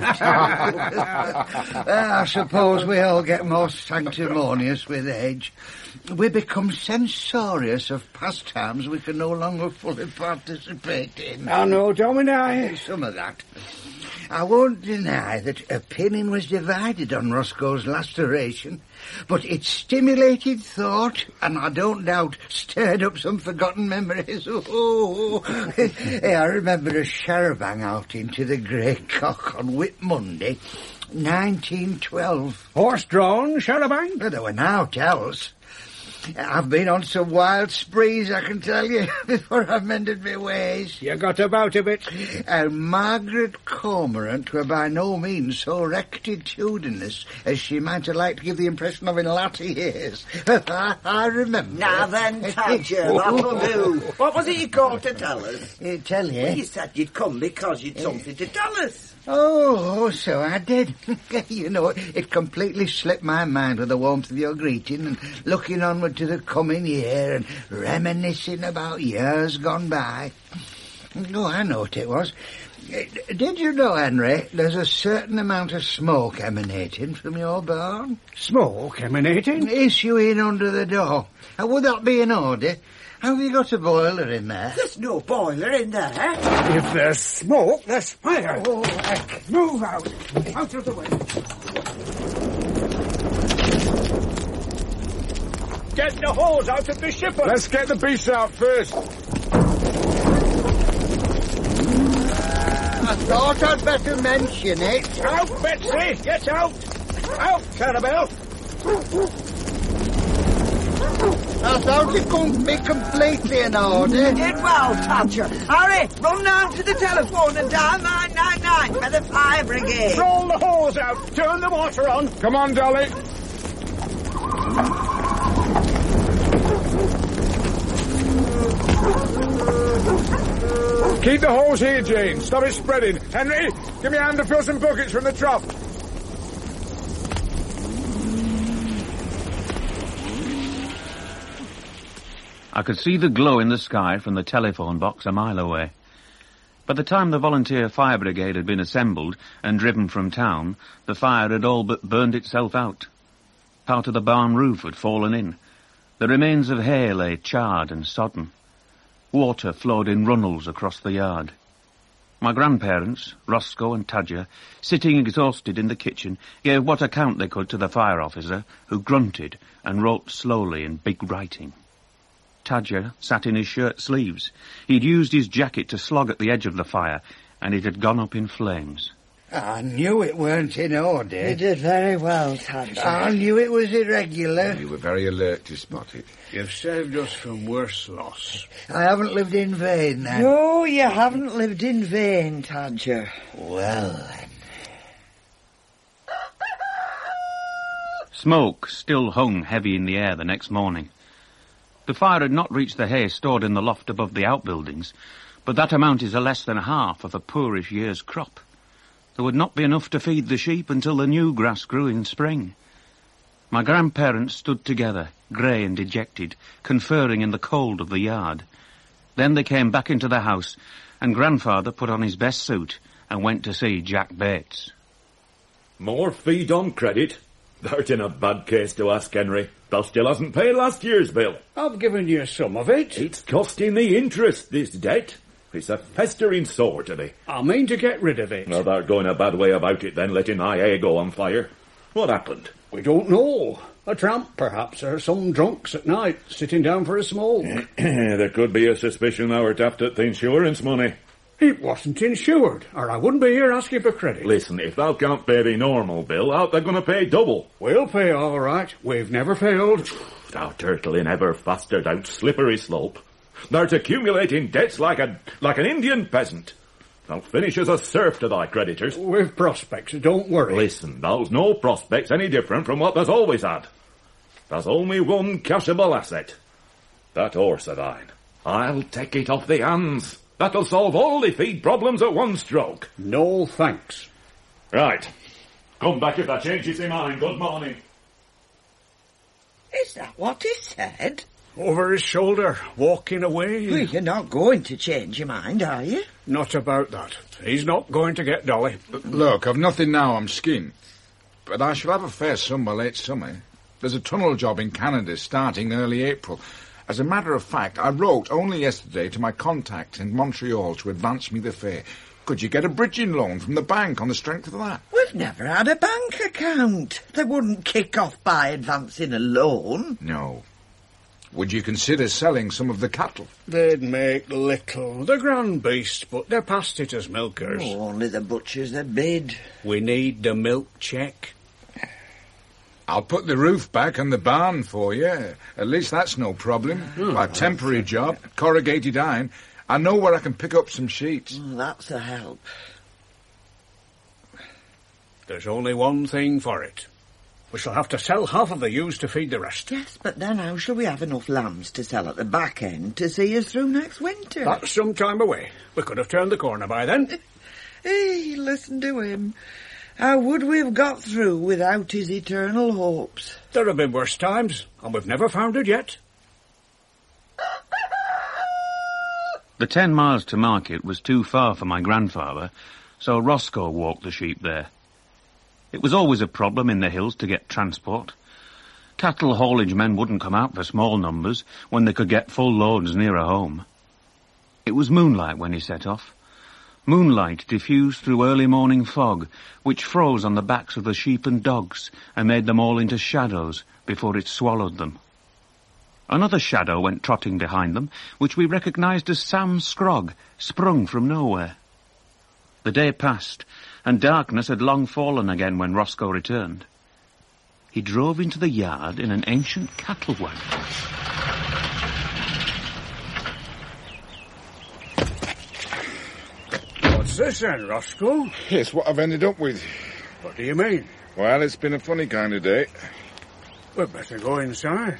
Speaker 10: I suppose we all get more sanctimonious with age. We become censorious of pastimes we can no longer fully participate in.
Speaker 3: Anno Domini.
Speaker 10: Some of that. I won't deny that opinion was divided on Roscoe's last oration, but it stimulated thought, and I don't doubt stirred up some forgotten memories. Oh, hey, I remember a charabanc outing to the Grey Cock on Whit Monday, nineteen twelve.
Speaker 3: Horse-drawn charabanc?
Speaker 10: Well, there were no hotels. I've been on some wild sprees, I can tell you, before I mended my ways.
Speaker 3: You got about a bit.
Speaker 10: And Margaret Cormorant were by no means so rectitudinous as she might have liked to give the impression of in latter years. I, I remember.
Speaker 2: Now then, Tadger, that'll do. What was it you called to tell us?
Speaker 10: Uh, tell you?
Speaker 2: Well, you said you'd come because you'd something to tell us.
Speaker 10: Oh, so I did. You know, it completely slipped my mind with the warmth of your greeting and looking onward to the coming year and reminiscing about years gone by. Oh, I know what it was. Did you know, Henry, there's a certain amount of smoke emanating from your barn?
Speaker 3: Smoke emanating?
Speaker 10: Issuing under the door. How would that be in order? Have you got a boiler in there?
Speaker 2: There's no boiler in there.
Speaker 3: If there's smoke, there's fire.
Speaker 10: Oh, heck.
Speaker 3: Move out. Out of the way. Get the hose out of the shipper.
Speaker 5: Let's get the beast out first.
Speaker 10: I thought I'd better mention it.
Speaker 3: Out, Betsy. Get out. Out, Clarabelle.
Speaker 10: I thought it couldn't be completely in order.
Speaker 2: Did well, Tadger. Hurry, run down to the telephone and dial nine nine nine for the fire brigade.
Speaker 3: Roll the hose out. Turn the water on.
Speaker 5: Come on, Dolly. Keep the hose here, Jane. Stop it spreading. Henry, give me a hand to fill some buckets from the trough.
Speaker 1: I could see the glow in the sky from the telephone box a mile away. By the time the volunteer fire brigade had been assembled and driven from town, the fire had all but burned itself out. Part of the barn roof had fallen in. The remains of hay lay charred and sodden. Water flowed in runnels across the yard. My grandparents, Roscoe and Tadger, sitting exhausted in the kitchen, gave what account they could to the fire officer, who grunted and wrote slowly in big writing. Tadger sat in his shirt sleeves. He'd used his jacket to slog at the edge of the fire, and it had gone up in flames.
Speaker 10: I knew it weren't in order.
Speaker 2: You did very well, Tadger.
Speaker 10: I knew it was irregular.
Speaker 5: You were very alert to spot it.
Speaker 3: You've saved us from worse loss.
Speaker 10: I haven't lived in vain, then.
Speaker 2: No, you haven't lived in vain, Tadger.
Speaker 10: Well, then.
Speaker 1: Smoke still hung heavy in the air the next morning. The fire had not reached the hay stored in the loft above the outbuildings, but that amounted to less than half of a poorish year's crop. There would not be enough to feed the sheep until the new grass grew in spring. My grandparents stood together, grey and dejected, conferring in the cold of the yard. Then they came back into the house, and Grandfather put on his best suit and went to see Jack Bates.
Speaker 8: More feed on credit? Thou'rt in a bad case to ask, Henry. Thou still hasn't paid last year's bill.
Speaker 3: I've given you some of it.
Speaker 8: It's costing the interest, this debt. It's a festering sore to thee.
Speaker 3: I mean to get rid of it.
Speaker 8: No, thou'rt going a bad way about it then, letting thy hay go on fire. What happened?
Speaker 3: We don't know. A tramp, perhaps, or some drunks at night, sitting down for a smoke.
Speaker 8: There could be a suspicion thou wert after the insurance money.
Speaker 3: It wasn't insured, or I wouldn't be here asking for credit.
Speaker 8: Listen, if thou can't pay the normal bill, out they're going to pay double.
Speaker 3: We'll pay all right. We've never failed.
Speaker 8: Thou turtling ever faster down slippery slope. Thou'rt accumulating debts like a like an Indian peasant. Thou finish as a serf to thy creditors.
Speaker 3: With prospects, don't worry.
Speaker 8: Listen, thou's no prospects any different from what thou's always had. There's only one cashable asset. That horse of thine. I'll take it off the hands. That'll solve all the feed problems at one stroke.
Speaker 3: No thanks.
Speaker 8: Right. Come back if that changes your mind. Good morning.
Speaker 2: Is that what he said?
Speaker 3: Over his shoulder, walking away.
Speaker 2: Well, you're not going to change your mind, are you?
Speaker 3: Not about that. He's not going to get Dolly.
Speaker 5: Look, I've nothing now, I'm skinned. But I shall have a fair sum by late summer. There's a tunnel job in Canada starting early April. As a matter of fact, I wrote only yesterday to my contact in Montreal to advance me the fare. Could you get a bridging loan from the bank on the strength of that?
Speaker 2: We've never had a bank account. They wouldn't kick off by advancing a loan.
Speaker 5: No. Would you consider selling some of the cattle?
Speaker 3: They'd make little. They're grand beasts, but they're past it as milkers.
Speaker 2: Oh, only the butchers that bid.
Speaker 3: We need the milk check.
Speaker 5: I'll put the roof back on the barn for you. At least that's no problem.
Speaker 3: Oh,
Speaker 5: a temporary job, corrugated iron. I know where I can pick up some sheets.
Speaker 2: Oh, that's a help.
Speaker 3: There's only one thing for it. We shall have to sell half of the ewes to feed the rest.
Speaker 2: Yes, but then how shall we have enough lambs to sell at the back end to see us through next winter?
Speaker 3: That's some time away. We could have turned the corner by then.
Speaker 2: Hey, listen to him. How would we have got through without his eternal hopes?
Speaker 3: There have been worse times, and we've never found it yet.
Speaker 1: The ten miles to market was too far for my grandfather, so Roscoe walked the sheep there. It was always a problem in the hills to get transport. Cattle haulage men wouldn't come out for small numbers when they could get full loads nearer home. It was moonlight when he set off. Moonlight diffused through early morning fog, which froze on the backs of the sheep and dogs and made them all into shadows before it swallowed them. Another shadow went trotting behind them, which we recognised as Sam Scrogg, sprung from nowhere. The day passed, and darkness had long fallen again when Roscoe returned. He drove into the yard in an ancient cattle wagon.
Speaker 3: What's this then, Roscoe?
Speaker 5: It's what I've ended up with.
Speaker 3: What do you mean?
Speaker 5: Well, it's been a funny kind of day.
Speaker 3: We'd better go inside.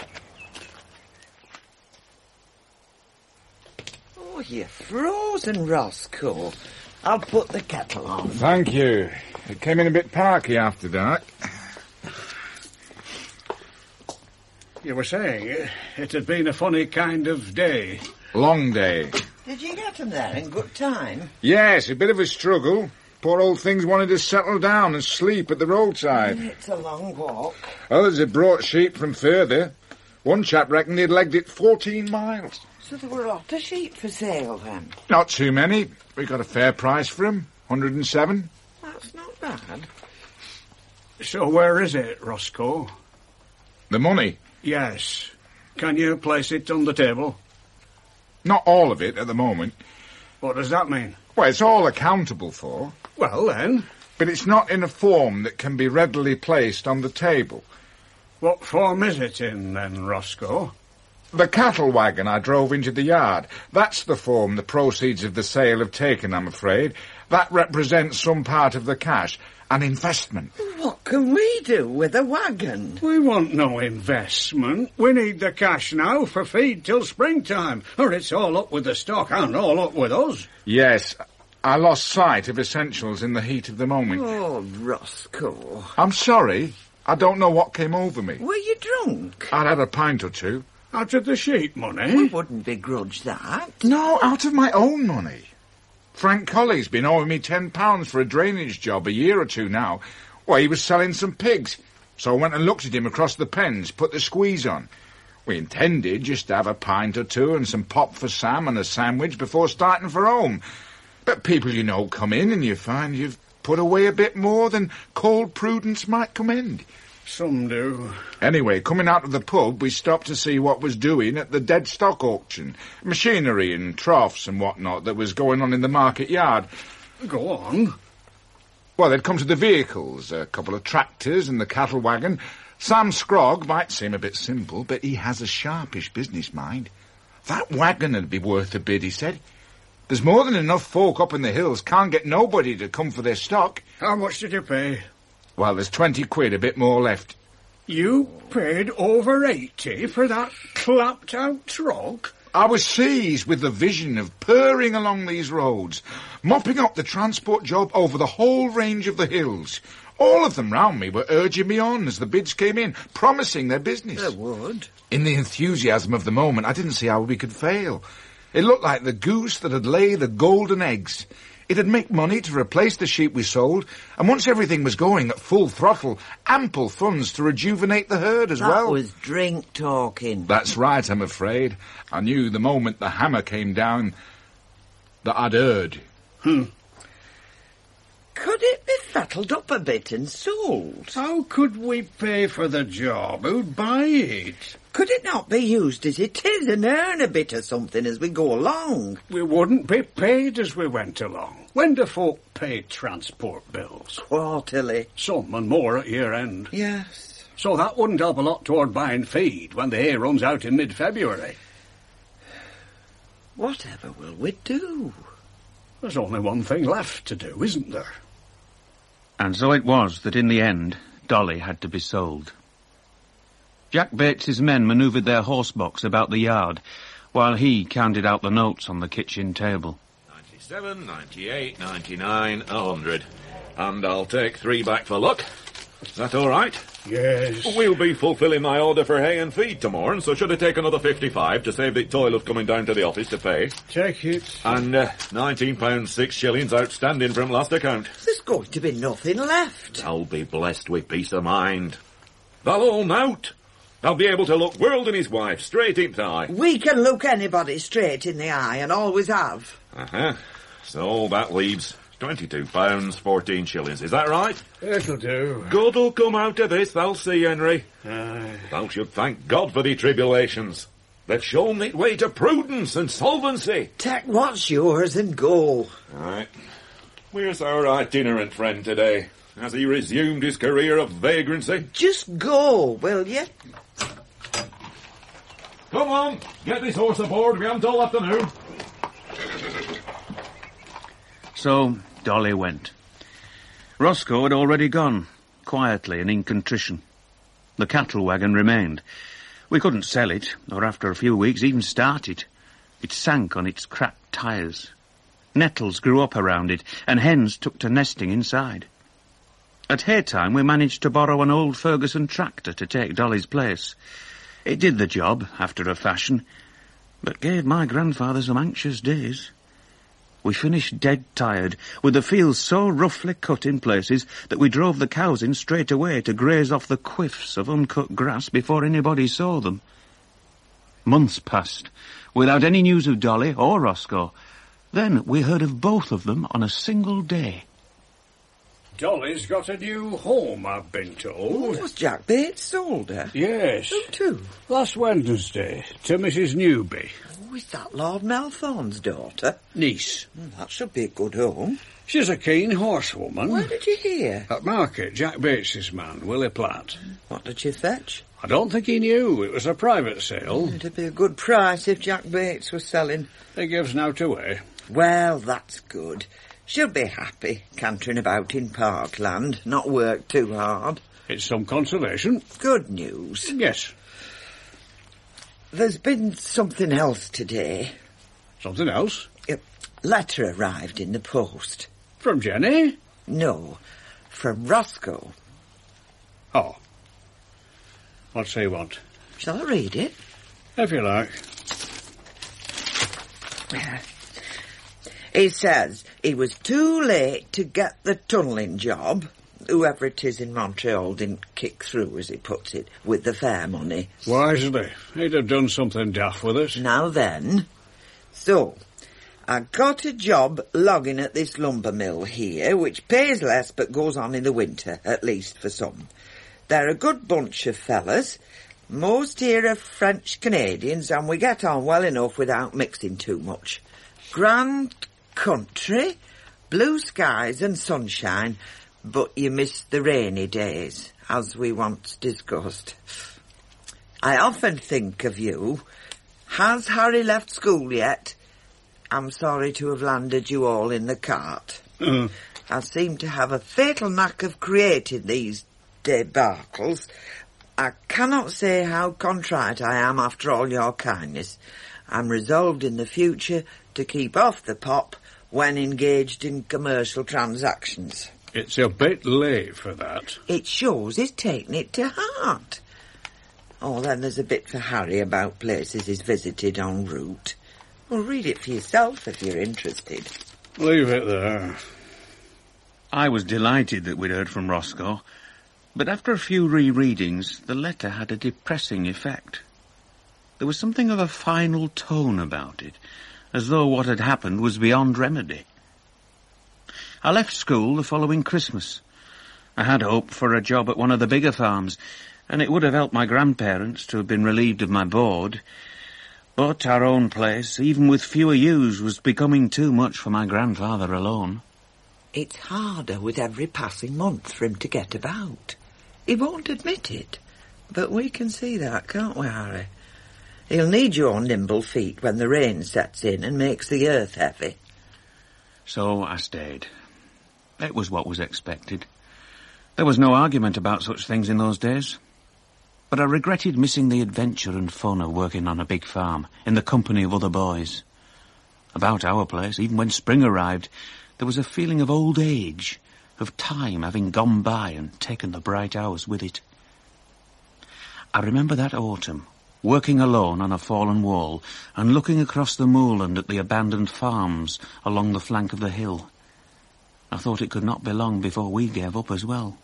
Speaker 2: Oh, you're frozen, Roscoe. I'll put the kettle on.
Speaker 5: Thank you. It came in a bit parky after dark.
Speaker 3: You were saying it, it had been a funny kind of day.
Speaker 5: Long day.
Speaker 2: Did you get them there in good time?
Speaker 5: Yes, a bit of a struggle. Poor old things wanted to settle down and sleep at the roadside.
Speaker 2: It's a long walk.
Speaker 5: Others had brought sheep from further. One chap reckoned he'd legged it fourteen miles.
Speaker 2: So there were a lot of sheep for sale then?
Speaker 5: Not too many. We got a fair price for 'em. one hundred and seven.
Speaker 2: That's not bad.
Speaker 3: So where is it, Roscoe?
Speaker 5: The money?
Speaker 3: Yes. Can you place it on the table?
Speaker 5: Not all of it at the moment.
Speaker 3: What does that mean?
Speaker 5: Well, it's all accountable for.
Speaker 3: Well, then.
Speaker 5: But it's not in a form that can be readily placed on the table.
Speaker 3: What form is it in, then, Roscoe?
Speaker 5: The cattle wagon I drove into the yard. That's the form the proceeds of the sale have taken, I'm afraid. That represents some part of the cash. An investment.
Speaker 2: What can we do with a wagon?
Speaker 3: We want no investment. We need the cash now for feed till springtime, or it's all up with the stock and all up with us.
Speaker 5: Yes, I lost sight of essentials in the heat of the moment.
Speaker 2: Oh, Roscoe.
Speaker 5: I'm sorry. I don't know what came over me.
Speaker 2: Were you drunk?
Speaker 5: I'd had a pint or two.
Speaker 3: Out of the sheep money?
Speaker 2: We wouldn't begrudge that.
Speaker 5: No, out of my own money. Frank Colley's been owing me ten pounds for a drainage job a year or two now. Well, he was selling some pigs, so I went and looked at him across the pens, put the squeeze on. We intended just to have a pint or two and some pop for Sam and a sandwich before starting for home. But people you know come in and you find you've put away a bit more than cold prudence might commend.
Speaker 3: Some do.
Speaker 5: Anyway, coming out of the pub, we stopped to see what was doing at the dead stock auction. Machinery and troughs and whatnot that was going on in the market yard.
Speaker 3: Go on.
Speaker 5: Well, they'd come to the vehicles, a couple of tractors and the cattle wagon. Sam Scrogg might seem a bit simple, but he has a sharpish business mind. That wagon would be worth a bid, he said. There's more than enough folk up in the hills can't get nobody to come for their stock.
Speaker 3: How much did you pay?
Speaker 5: Well, there's twenty quid, a bit more left.
Speaker 3: You paid over eighty for that clapped-out truck?
Speaker 5: I was seized with the vision of purring along these roads, mopping up the transport job over the whole range of the hills. All of them round me were urging me on as the bids came in, promising their business.
Speaker 2: They would.
Speaker 5: In the enthusiasm of the moment, I didn't see how we could fail. It looked like the goose that had laid the golden eggs. It'd make money to replace the sheep we sold, and once everything was going at full throttle, ample funds to rejuvenate the herd as
Speaker 2: that
Speaker 5: well.
Speaker 2: That was drink talking.
Speaker 5: That's right, I'm afraid. I knew the moment the hammer came down that I'd heard.
Speaker 3: Hmm.
Speaker 2: Could it be fattled up a bit and sold?
Speaker 3: How could we pay for the job? Who'd buy it?
Speaker 2: Could it not be used as it is and earn a bit of something as we go along?
Speaker 3: We wouldn't be paid as we went along. When do folk pay transport bills?
Speaker 2: Quarterly.
Speaker 3: Some and more at year end.
Speaker 2: Yes.
Speaker 3: So that wouldn't help a lot toward buying feed when the hay runs out in mid-February.
Speaker 2: Whatever will we do?
Speaker 3: There's only one thing left to do, isn't there?
Speaker 1: And so it was that in the end, Dolly had to be sold. Jack Bates's men manoeuvred their horse box about the yard, while he counted out the notes on the kitchen table.
Speaker 8: ninety-seven, ninety-eight, ninety-nine, a hundred. And I'll take three back for luck. Is that all right?
Speaker 3: Yes.
Speaker 8: We'll be fulfilling my order for hay and feed tomorrow, so should I take another fifty-five to save the toil of coming down to the office to pay?
Speaker 3: Take it.
Speaker 8: And uh, nineteen pounds six shillings outstanding from last account.
Speaker 2: There's going to be nothing left.
Speaker 8: I'll be blessed with peace of mind. They'll all mount. I'll be able to look World and his wife straight in the eye.
Speaker 2: We can look anybody straight in the eye and always have.
Speaker 8: Uh-huh. So that leaves twenty-two pounds fourteen shillings. Is that right?
Speaker 3: It'll do.
Speaker 8: God'll come out of this, thou see, Henry.
Speaker 3: Aye.
Speaker 8: Thou should thank God for the tribulations. They've shown it way to prudence and solvency.
Speaker 2: Take what's yours and go.
Speaker 8: Right. Where's our itinerant friend today? Has he resumed his career of vagrancy?
Speaker 2: Just go, will you?
Speaker 8: Come on, get this horse aboard. We haven't all afternoon.
Speaker 1: So Dolly went. Roscoe had already gone, quietly and in contrition. The cattle wagon remained. We couldn't sell it, or after a few weeks even start it. It sank on its cracked tyres. Nettles grew up around it, and hens took to nesting inside. At haytime we managed to borrow an old Ferguson tractor to take Dolly's place. It did the job, after a fashion, but gave my grandfather some anxious days. We finished dead tired, with the fields so roughly cut in places that we drove the cows in straight away to graze off the quiffs of uncut grass before anybody saw them. Months passed, without any news of Dolly or Roscoe. Then we heard of both of them on a single day.
Speaker 3: Dolly's got a new home, I've been told.
Speaker 2: Was Jack Bates sold her?
Speaker 3: Yes.
Speaker 2: Who to?
Speaker 3: Last Wednesday, to Missus Newby.
Speaker 2: Oh, is that Lord Melthorne's daughter?
Speaker 3: Niece.
Speaker 2: Mm, that should be a good home.
Speaker 3: She's a keen horsewoman.
Speaker 2: Where did you hear?
Speaker 3: At market, Jack Bates's man, Willie Platt.
Speaker 2: What did you fetch?
Speaker 3: I don't think he knew. It was a private sale.
Speaker 2: It'd be a good price if Jack Bates was selling.
Speaker 3: He gives nought away.
Speaker 2: Well, that's good. She'll be happy, cantering about in parkland, not work too hard.
Speaker 3: It's some consolation.
Speaker 2: Good news.
Speaker 3: Yes.
Speaker 2: There's been something else today.
Speaker 3: Something else?
Speaker 2: A letter arrived in the post.
Speaker 3: From Jenny?
Speaker 2: No, from Roscoe.
Speaker 3: Oh. What's he want?
Speaker 2: Shall I read it?
Speaker 3: If you like.
Speaker 2: He says he was too late to get the tunnelling job. Whoever it is in Montreal didn't kick through, as he puts it, with the fare money.
Speaker 3: Wisely. He'd have done something daft with it.
Speaker 2: Now then. So, I got a job logging at this lumber mill here, which pays less but goes on in the winter, at least for some. They're a good bunch of fellas. Most here are French Canadians, and we get on well enough without mixing too much. Grand country, blue skies and sunshine, but you miss the rainy days, as we once discussed. I often think of you. Has Harry left school yet? I'm sorry to have landed you all in the cart.
Speaker 3: Mm.
Speaker 2: I seem to have a fatal knack of creating these debacles. I cannot say how contrite I am after all your kindness. I'm resolved in the future to keep off the pop when engaged in commercial transactions.
Speaker 3: It's a bit late for that.
Speaker 2: It shows he's taken it to heart. Oh, then there's a bit for Harry about places he's visited en route. Well, read it for yourself if you're interested.
Speaker 3: Leave it there.
Speaker 1: I was delighted that we'd heard from Roscoe, but after a few rereadings, the letter had a depressing effect. There was something of a final tone about it, as though what had happened was beyond remedy. I left school the following Christmas. I had hoped for a job at one of the bigger farms, and it would have helped my grandparents to have been relieved of my board. But our own place, even with fewer ewes, was becoming too much for my grandfather alone.
Speaker 2: It's harder with every passing month for him to get about. He won't admit it, but we can see that, can't we, Harry? He'll need your nimble feet when the rain sets in and makes the earth heavy.
Speaker 1: So I stayed. It was what was expected. There was no argument about such things in those days. But I regretted missing the adventure and fun of working on a big farm, in the company of other boys. About our place, even when spring arrived, there was a feeling of old age, of time having gone by and taken the bright hours with it. I remember that autumn, working alone on a fallen wall and looking across the moorland at the abandoned farms along the flank of the hill. I thought it could not be long before we gave up as well.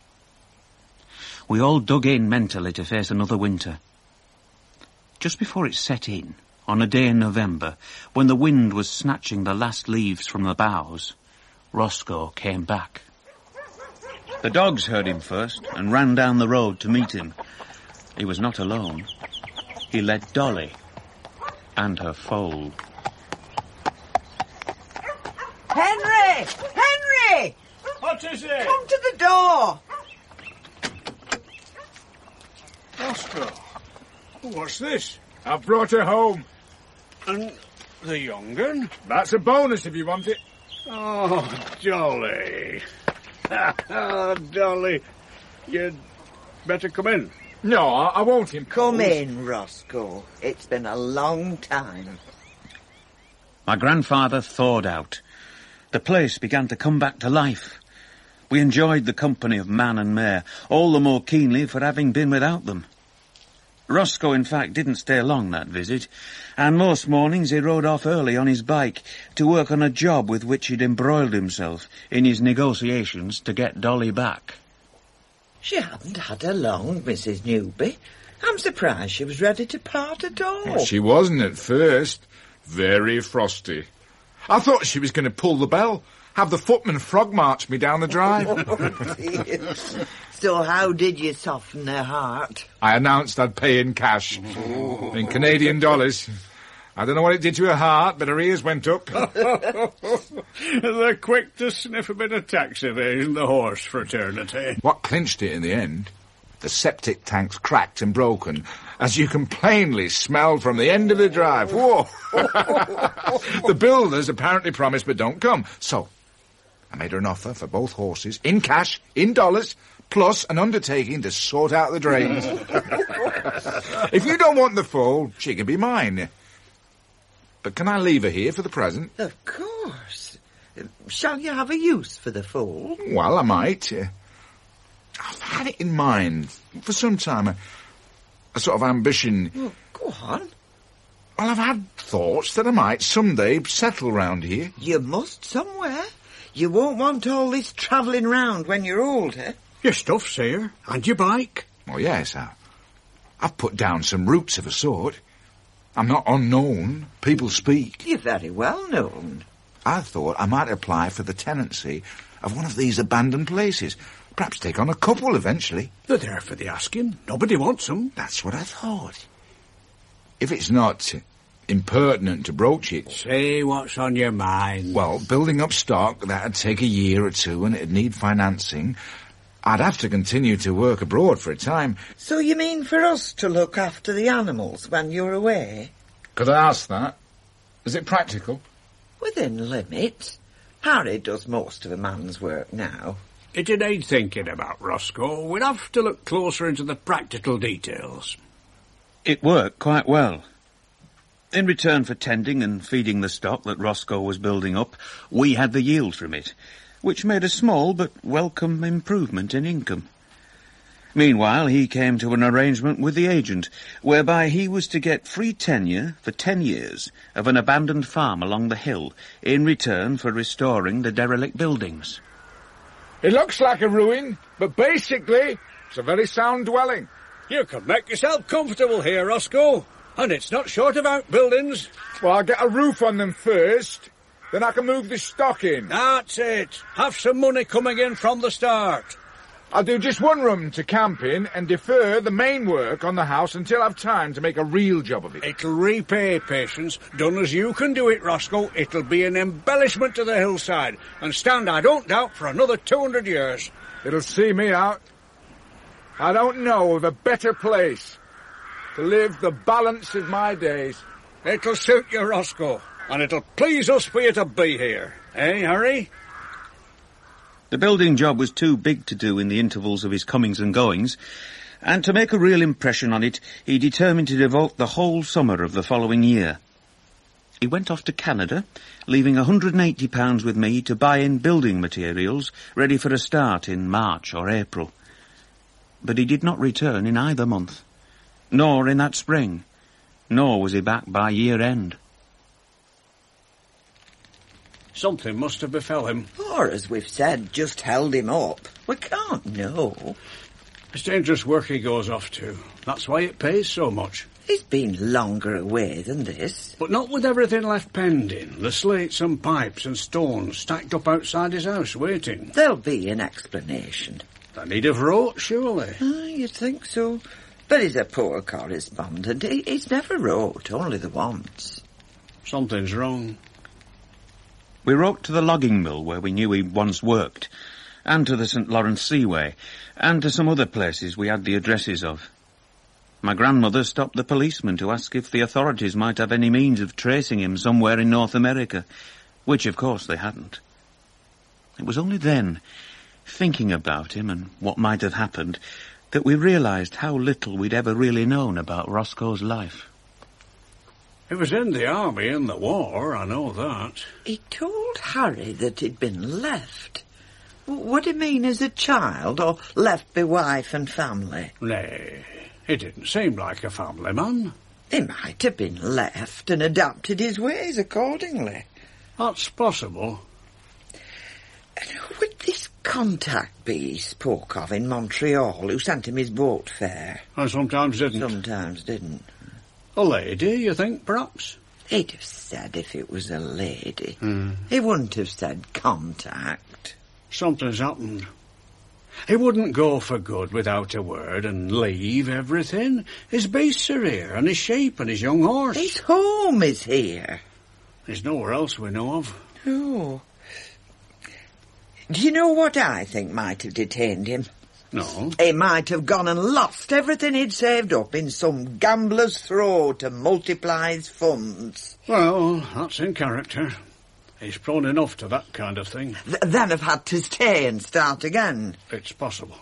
Speaker 1: We all dug in mentally to face another winter. Just before it set in, on a day in November, when the wind was snatching the last leaves from the boughs, Roscoe came back. The dogs heard him first and ran down the road to meet him. He was not alone. He led Dolly and her foal.
Speaker 2: Henry! Henry!
Speaker 3: What is it?
Speaker 2: Come to the door!
Speaker 3: Roscoe, what's this?
Speaker 4: I've brought her home.
Speaker 3: And the young un?
Speaker 4: That's a bonus if you want it.
Speaker 3: Oh, Dolly. Oh, Dolly. You'd better come in.
Speaker 4: No, I, I won't impose.
Speaker 2: Come in, Roscoe. It's been a long time.
Speaker 1: My grandfather thawed out. The place began to come back to life. We enjoyed the company of man and mare, all the more keenly for having been without them. Roscoe, in fact, didn't stay long that visit, and most mornings he rode off early on his bike to work on a job with which he'd embroiled himself in his negotiations to get Dolly back.
Speaker 2: She hadn't had her long, Missus Newby. I'm surprised she was ready to part at all.
Speaker 5: Well, she wasn't at first. Very frosty. I thought she was going to pull the bell, have the footman frog march me down the drive.
Speaker 2: Oh, so how did you soften her heart?
Speaker 5: I announced I'd pay in cash. Oh. In Canadian dollars. I don't know what it did to her heart, but her ears went up.
Speaker 3: They're quick to sniff a bit of tax evasion, the horse fraternity.
Speaker 5: What clinched it in the end? The septic tank's cracked and broken, as you can plainly smell from the end of the drive. Whoa! The builders apparently promised but don't come. So, I made her an offer for both horses, in cash, in dollars, plus an undertaking to sort out the drains. If you don't want the foal, she can be mine. But can I leave her here for the present?
Speaker 2: Of course. Shall you have a use for the foal?
Speaker 5: Well, I might. Uh, I've had it in mind for some time, a, a sort of ambition.
Speaker 2: Well, go on.
Speaker 5: Well, I've had thoughts that I might someday settle round here.
Speaker 2: You must somewhere. You won't want all this travelling round when you're older.
Speaker 3: Your stuff, sir, and your bike.
Speaker 5: Oh, yes, I, I've put down some roots of a sort. I'm not unknown. People speak.
Speaker 2: You're very well known.
Speaker 5: I thought I might apply for the tenancy of one of these abandoned places. Perhaps take on a couple eventually.
Speaker 3: They're there for the asking. Nobody wants them.
Speaker 5: That's what I thought. If it's not impertinent to broach it...
Speaker 3: Say what's on your mind.
Speaker 5: Well, building up stock, that'd take a year or two and it'd need financing. I'd have to continue to work abroad for a time.
Speaker 2: So you mean for us to look after the animals when you're away?
Speaker 5: Could I ask that? Is it practical?
Speaker 2: Within limits. Harry does most of a man's work now.
Speaker 3: It'd need thinking about, Roscoe. We'd have to look closer into the practical details.
Speaker 1: It worked quite well. In return for tending and feeding the stock that Roscoe was building up, we had the yield from it, which made a small but welcome improvement in income. Meanwhile, he came to an arrangement with the agent, whereby he was to get free tenure for ten years of an abandoned farm along the hill in return for restoring the derelict buildings.
Speaker 5: It looks like a ruin, but basically, it's a very sound dwelling.
Speaker 3: You can make yourself comfortable here, Roscoe, and it's not short of outbuildings.
Speaker 5: Well, I'll get a roof on them first, then I can move the stock in.
Speaker 3: That's it. Have some money coming in from the start.
Speaker 5: I'll do just one room to camp in and defer the main work on the house until I've time to make a real job of it.
Speaker 3: It'll repay patience. Done as you can do it, Roscoe, it'll be an embellishment to the hillside and stand, I don't doubt, for another two hundred years.
Speaker 5: It'll see me out. I don't know of a better place to live the balance of my days.
Speaker 3: It'll suit you, Roscoe, and it'll please us for you to be here. Eh, Harry?
Speaker 1: The building job was too big to do in the intervals of his comings and goings, and to make a real impression on it, he determined to devote the whole summer of the following year. He went off to Canada, leaving one hundred eighty pounds with me to buy in building materials ready for a start in March or April. But he did not return in either month, nor in that spring, nor was he back by year-end.
Speaker 3: Something must have befell him.
Speaker 2: Or, as we've said, just held him up. We can't know.
Speaker 3: It's dangerous work he goes off to. That's why it pays so much.
Speaker 2: He's been longer away than this.
Speaker 3: But not with everything left pending. The slates and pipes and stones stacked up outside his house, waiting.
Speaker 2: There'll be an explanation.
Speaker 3: The need of wrote, surely.
Speaker 2: Ah, you'd think so. But he's a poor correspondent. He, he's never wrote, only the once.
Speaker 3: Something's wrong.
Speaker 1: We wrote to the logging mill where we knew he once worked, and to the Saint Lawrence Seaway, and to some other places we had the addresses of. My grandmother stopped the policeman to ask if the authorities might have any means of tracing him somewhere in North America, which of course they hadn't. It was only then, thinking about him and what might have happened, that we realised how little we'd ever really known about Roscoe's life.
Speaker 3: He was in the army in the war, I know that.
Speaker 2: He told Harry that he'd been left. What do you mean, as a child, or left by wife and family?
Speaker 3: Nay, He didn't seem like a family man.
Speaker 2: He might have been left and adapted his ways accordingly.
Speaker 3: That's possible.
Speaker 2: And who would this contact be he spoke of in Montreal, who sent him his boat fare?
Speaker 3: I sometimes didn't.
Speaker 2: Sometimes didn't.
Speaker 3: A lady, you think, perhaps?
Speaker 2: He'd have said if it was a lady.
Speaker 3: Hmm.
Speaker 2: He wouldn't have said contact.
Speaker 3: Something's happened. He wouldn't go for good without a word and leave everything. His beasts are here, and his sheep and his young horse.
Speaker 2: His home is here.
Speaker 3: There's nowhere else we know of.
Speaker 2: Oh. Do you know what I think might have detained him?
Speaker 3: No.
Speaker 2: He might have gone and lost everything he'd saved up in some gambler's throw to multiply his funds.
Speaker 3: Well, that's in character. He's prone enough to that kind of thing.
Speaker 2: Th- then have had to stay and start again.
Speaker 3: It's possible.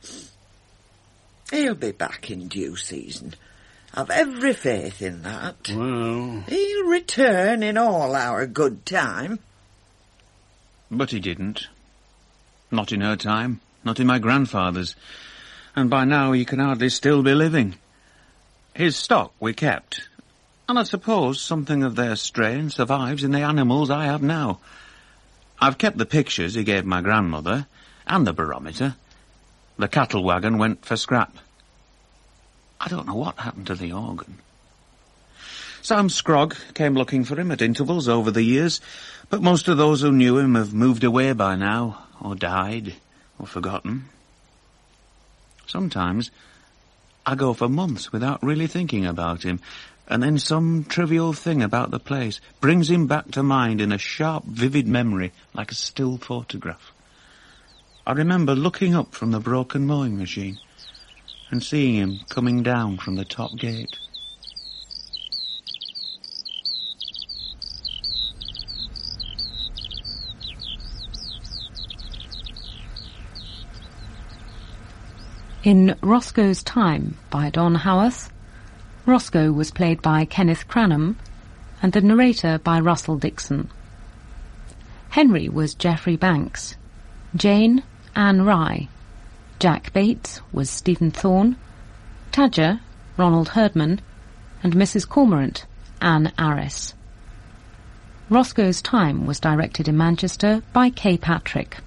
Speaker 2: He'll be back in due season. I've every faith in that.
Speaker 3: Well...
Speaker 2: He'll return in all our good time.
Speaker 1: But he didn't. Not in her time, not in my grandfather's. And by now he can hardly still be living. His stock we kept, and I suppose something of their strain survives in the animals I have now. I've kept the pictures he gave my grandmother, and the barometer. The cattle wagon went for scrap. I don't know what happened to the organ. Sam Scrogg came looking for him at intervals over the years, but most of those who knew him have moved away by now, or died, or forgotten. Sometimes I go for months without really thinking about him, and then some trivial thing about the place brings him back to mind in a sharp, vivid memory, like a still photograph. I remember looking up from the broken mowing machine and seeing him coming down from the top gate.
Speaker 11: In Roscoe's Time by Don Howarth, Roscoe was played by Kenneth Cranham and the narrator by Russell Dixon. Henry was Geoffrey Banks, Jane, Anne Rye, Jack Bates was Stephen Thorne, Tadger, Ronald Herdman, and Missus Cormorant, Anne Arris. Roscoe's Time was directed in Manchester by Kay Patrick.